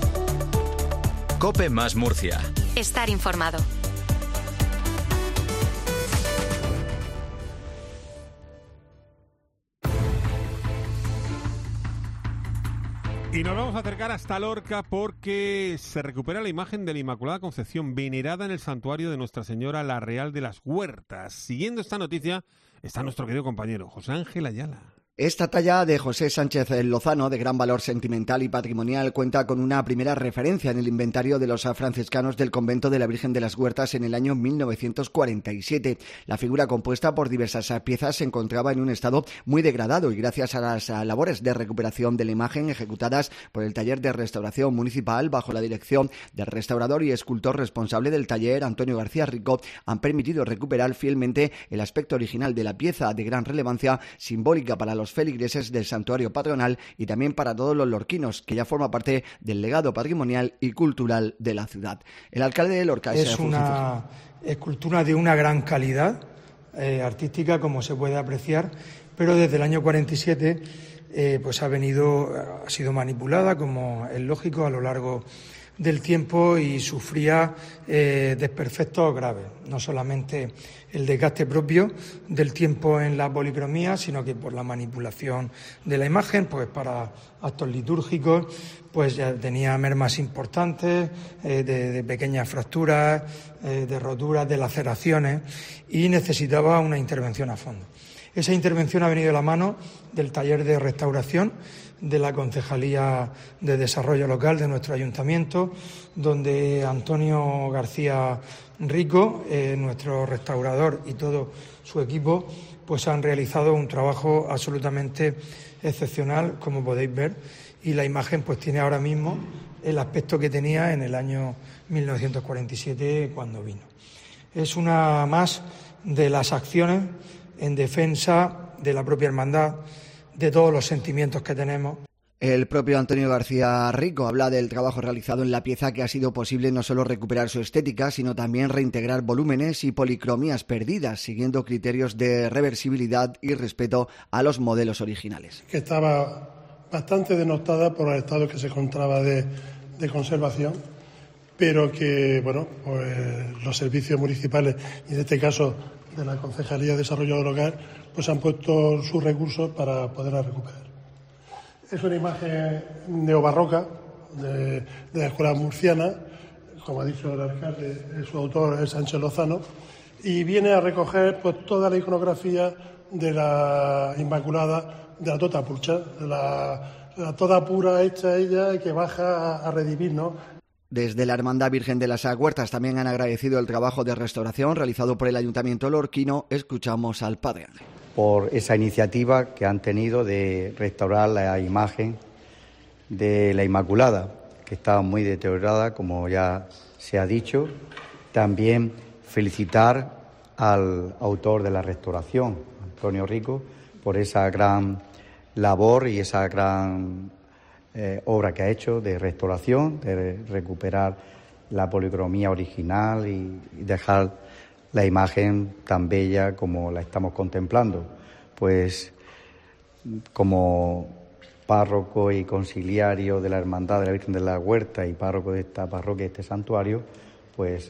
COPE más Murcia. Estar informado. Y nos vamos a acercar hasta Lorca porque se recupera la imagen de la Inmaculada Concepción venerada en el santuario de Nuestra Señora la Real de las Huertas. Siguiendo esta noticia está nuestro querido compañero José Ángel Ayala. Esta talla de José Sánchez Lozano, de gran valor sentimental y patrimonial, cuenta con una primera referencia en el inventario de los franciscanos del convento de la Virgen de las Huertas en el año 1947. La figura, compuesta por diversas piezas, se encontraba en un estado muy degradado y gracias a las labores de recuperación de la imagen ejecutadas por el taller de restauración municipal bajo la dirección del restaurador y escultor responsable del taller, Antonio García Rico, han permitido recuperar fielmente el aspecto original de la pieza, de gran relevancia simbólica para los feligreses del santuario patronal y también para todos los lorquinos, que ya forma parte del legado patrimonial y cultural de la ciudad. El alcalde de Lorca es una escultura de una gran calidad artística, como se puede apreciar, pero desde el año 47 ha sido manipulada, como es lógico, a lo largo del tiempo y sufría desperfectos graves, no solamente el desgaste propio del tiempo en la policromía, sino que por la manipulación de la imagen, pues para actos litúrgicos, pues ya tenía mermas importantes, de pequeñas fracturas, de roturas, de laceraciones, y necesitaba una intervención a fondo. Esa intervención ha venido de la mano del taller de restauración de la Concejalía de Desarrollo Local de nuestro ayuntamiento, donde Antonio García Rico, nuestro restaurador, y todo su equipo, pues han realizado un trabajo absolutamente excepcional, como podéis ver, y la imagen pues tiene ahora mismo el aspecto que tenía en el año 1947 cuando vino. Es una más de las acciones en defensa de la propia hermandad, de todos los sentimientos que tenemos. El propio Antonio García Rico habla del trabajo realizado en la pieza, que ha sido posible no solo recuperar su estética, sino también reintegrar volúmenes y policromías perdidas, siguiendo criterios de reversibilidad y respeto a los modelos originales. Que estaba bastante denostada por el estado que se encontraba de conservación, pero que, pues los servicios municipales, y en este caso de la Concejalía de Desarrollo Local, pues han puesto sus recursos para poderla recuperar. Es una imagen neobarroca de la escuela murciana, como ha dicho el alcalde, su autor es Sánchez Lozano, y viene a recoger pues toda la iconografía de la Inmaculada, de la Tota Pulcha, la toda pura hecha ella y que baja a redimirnos. Desde la Hermandad Virgen de las Huertas también han agradecido el trabajo de restauración realizado por el Ayuntamiento lorquino. Escuchamos al Padre Ángel. Por esa iniciativa que han tenido de restaurar la imagen de la Inmaculada, que estaba muy deteriorada, como ya se ha dicho. También felicitar al autor de la restauración, Antonio Rico, por esa gran labor y esa gran obra que ha hecho de restauración, de recuperar la policromía original y dejar la imagen tan bella como la estamos contemplando. Pues como párroco y conciliario de la Hermandad de la Virgen de la Huerta y párroco de esta parroquia, este santuario, pues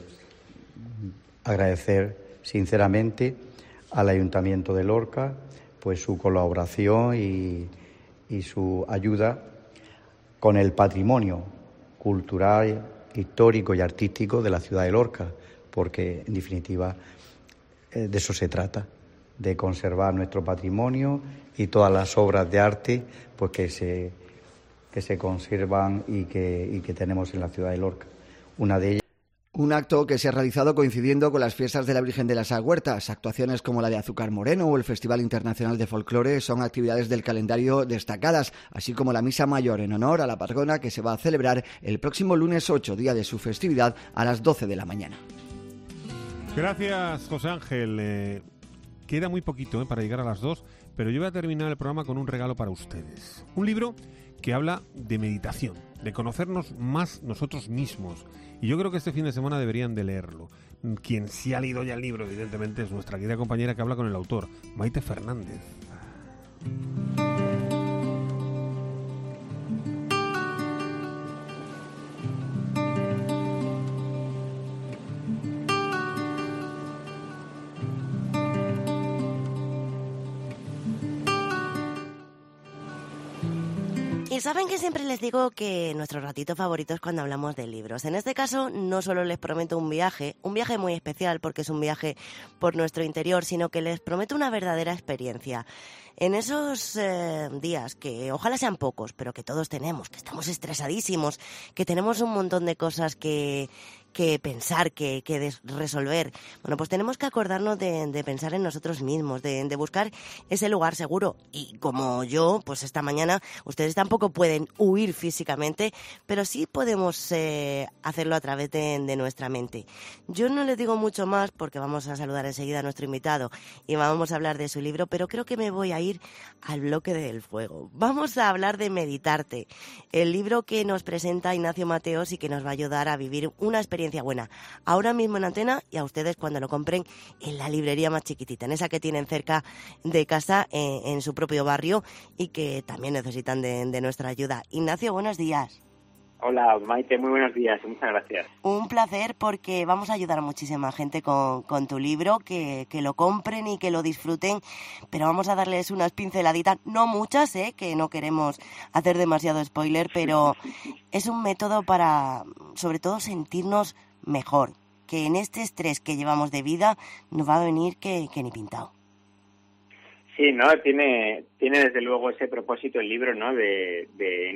agradecer sinceramente al Ayuntamiento de Lorca pues su colaboración y su ayuda con el patrimonio cultural, histórico y artístico de la ciudad de Lorca, porque en definitiva de eso se trata, de conservar nuestro patrimonio y todas las obras de arte pues que se conservan y que tenemos en la ciudad de Lorca. Una de ellas. Un acto que se ha realizado coincidiendo con las fiestas de la Virgen de las Agüertas. Actuaciones como la de Azúcar Moreno o el Festival Internacional de Folclore son actividades del calendario destacadas, así como la Misa Mayor en honor a la patrona que se va a celebrar el próximo lunes 8, día de su festividad, a las 12 de la mañana. Gracias, José Ángel. Queda muy poquito para llegar a las 2, pero yo voy a terminar el programa con un regalo para ustedes. Un libro que habla de meditación, de conocernos más nosotros mismos. Y yo creo que este fin de semana deberían de leerlo. Quien sí ha leído ya el libro, evidentemente, es nuestra querida compañera que habla con el autor, Maite Fernández. Y saben que siempre les digo que nuestro ratito favorito es cuando hablamos de libros. En este caso no solo les prometo un viaje muy especial porque es un viaje por nuestro interior, sino que les prometo una verdadera experiencia. En esos días, que ojalá sean pocos, pero que todos tenemos, que estamos estresadísimos, que tenemos un montón de cosas que pensar, que resolver. Bueno, pues tenemos que acordarnos de pensar en nosotros mismos, de buscar ese lugar seguro. Y como yo, pues esta mañana, ustedes tampoco pueden huir físicamente, pero sí podemos hacerlo a través de nuestra mente. Yo no les digo mucho más porque vamos a saludar enseguida a nuestro invitado y vamos a hablar de su libro, pero creo que me voy a ir al bloque del fuego. Vamos a hablar de Meditarte, el libro que nos presenta Ignacio Mateos y que nos va a ayudar a vivir una experiencia buena, ahora mismo en Antena y a ustedes cuando lo compren en la librería más chiquitita, en esa que tienen cerca de casa, en su propio barrio y que también necesitan de nuestra ayuda. Ignacio, buenos días. Hola, Maite, muy buenos días, muchas gracias. Un placer porque vamos a ayudar a muchísima gente con tu libro, que lo compren y que lo disfruten, pero vamos a darles unas pinceladitas, no muchas, que no queremos hacer demasiado spoiler, pero es un método para, sobre todo, sentirnos mejor, que en este estrés que llevamos de vida nos va a venir que ni pintado. Sí, ¿no? Tiene desde luego ese propósito el libro, ¿no? De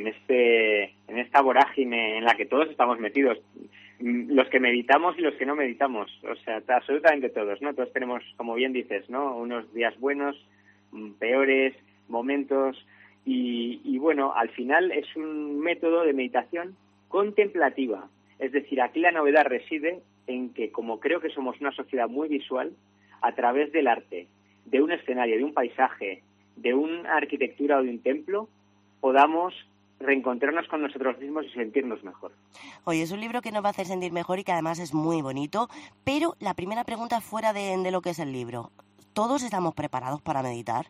en esta vorágine en la que todos estamos metidos, los que meditamos y los que no meditamos, o sea, absolutamente todos, ¿no? Todos tenemos, como bien dices, ¿no? Unos días buenos, peores, momentos y bueno, al final es un método de meditación contemplativa, es decir, aquí la novedad reside en que, como creo que somos una sociedad muy visual, a través del arte, de un escenario, de un paisaje, de una arquitectura o de un templo, podamos reencontrarnos con nosotros mismos y sentirnos mejor. Oye, es un libro que nos va a hacer sentir mejor y que además es muy bonito, pero la primera pregunta fuera de lo que es el libro, ¿todos estamos preparados para meditar?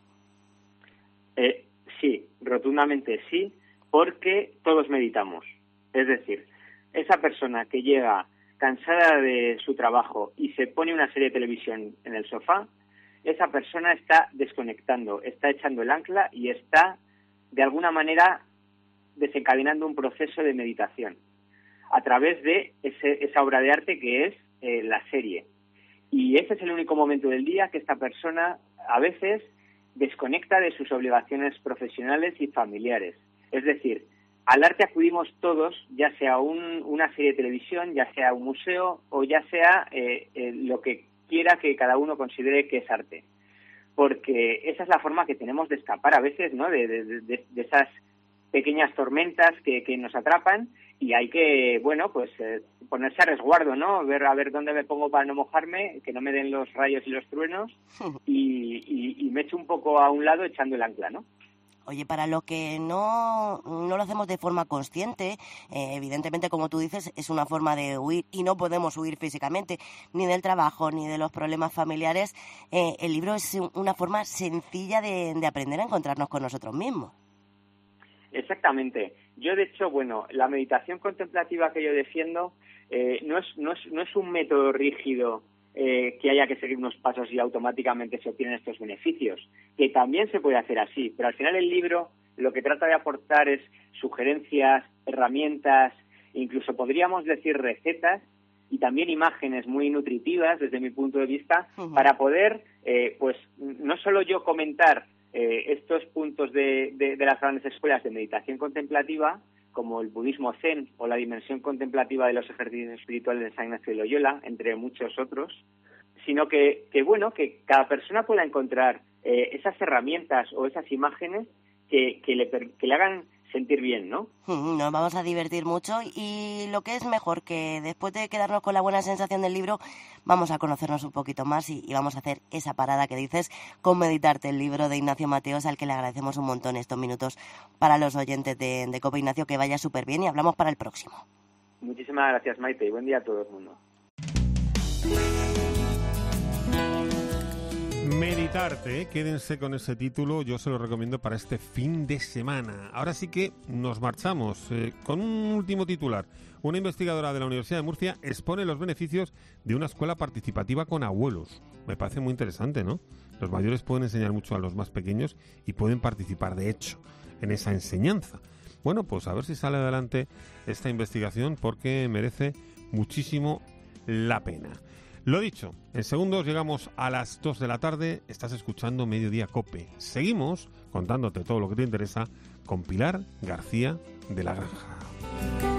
Sí, rotundamente sí, porque todos meditamos. Es decir, esa persona que llega cansada de su trabajo y se pone una serie de televisión en el sofá, esa persona está desconectando, está echando el ancla y está, de alguna manera, desencadenando un proceso de meditación a través de esa obra de arte que es la serie. Y ese es el único momento del día que esta persona, a veces, desconecta de sus obligaciones profesionales y familiares. Es decir, al arte acudimos todos, ya sea una serie de televisión, ya sea un museo o ya sea lo que quiera que cada uno considere que es arte, porque esa es la forma que tenemos de escapar a veces, ¿no? de esas pequeñas tormentas que nos atrapan y hay que, bueno, pues ponerse a resguardo, ¿no? Ver a ver dónde me pongo para no mojarme, que no me den los rayos y los truenos y me echo un poco a un lado echando el ancla, ¿no? Oye, para lo que no lo hacemos de forma consciente, evidentemente, como tú dices, es una forma de huir y no podemos huir físicamente, ni del trabajo, ni de los problemas familiares. El libro es una forma sencilla de aprender a encontrarnos con nosotros mismos. Exactamente. Yo, de hecho, bueno, la meditación contemplativa que yo defiendo no es un método rígido que haya que seguir unos pasos y automáticamente se obtienen estos beneficios, que también se puede hacer así, pero al final el libro lo que trata de aportar es sugerencias, herramientas, incluso podríamos decir recetas y también imágenes muy nutritivas desde mi punto de vista, para poder, pues no solo yo comentar estos puntos de las grandes escuelas de meditación contemplativa, como el budismo zen o la dimensión contemplativa de los ejercicios espirituales de San Ignacio de Loyola, entre muchos otros, sino que cada persona pueda encontrar esas herramientas o esas imágenes que le hagan sentir bien, ¿no? Nos vamos a divertir mucho y lo que es mejor, que después de quedarnos con la buena sensación del libro, vamos a conocernos un poquito más y vamos a hacer esa parada que dices con Meditarte, el libro de Ignacio Mateos, al que le agradecemos un montón estos minutos para los oyentes de COPE. Ignacio, que vaya súper bien y hablamos para el próximo. Muchísimas gracias, Maite, y buen día a todo el mundo. Meditarte, quédense con ese título, yo se lo recomiendo para este fin de semana. Ahora sí que nos marchamos con un último titular. Una investigadora de la Universidad de Murcia expone los beneficios de una escuela participativa con abuelos. Me parece muy interesante, ¿no? Los mayores pueden enseñar mucho a los más pequeños y pueden participar, de hecho, en esa enseñanza. Bueno, pues a ver si sale adelante esta investigación, porque merece muchísimo la pena. Lo dicho, en segundos llegamos a las 2 de la tarde, estás escuchando Mediodía COPE. Seguimos contándote todo lo que te interesa con Pilar García de la Granja.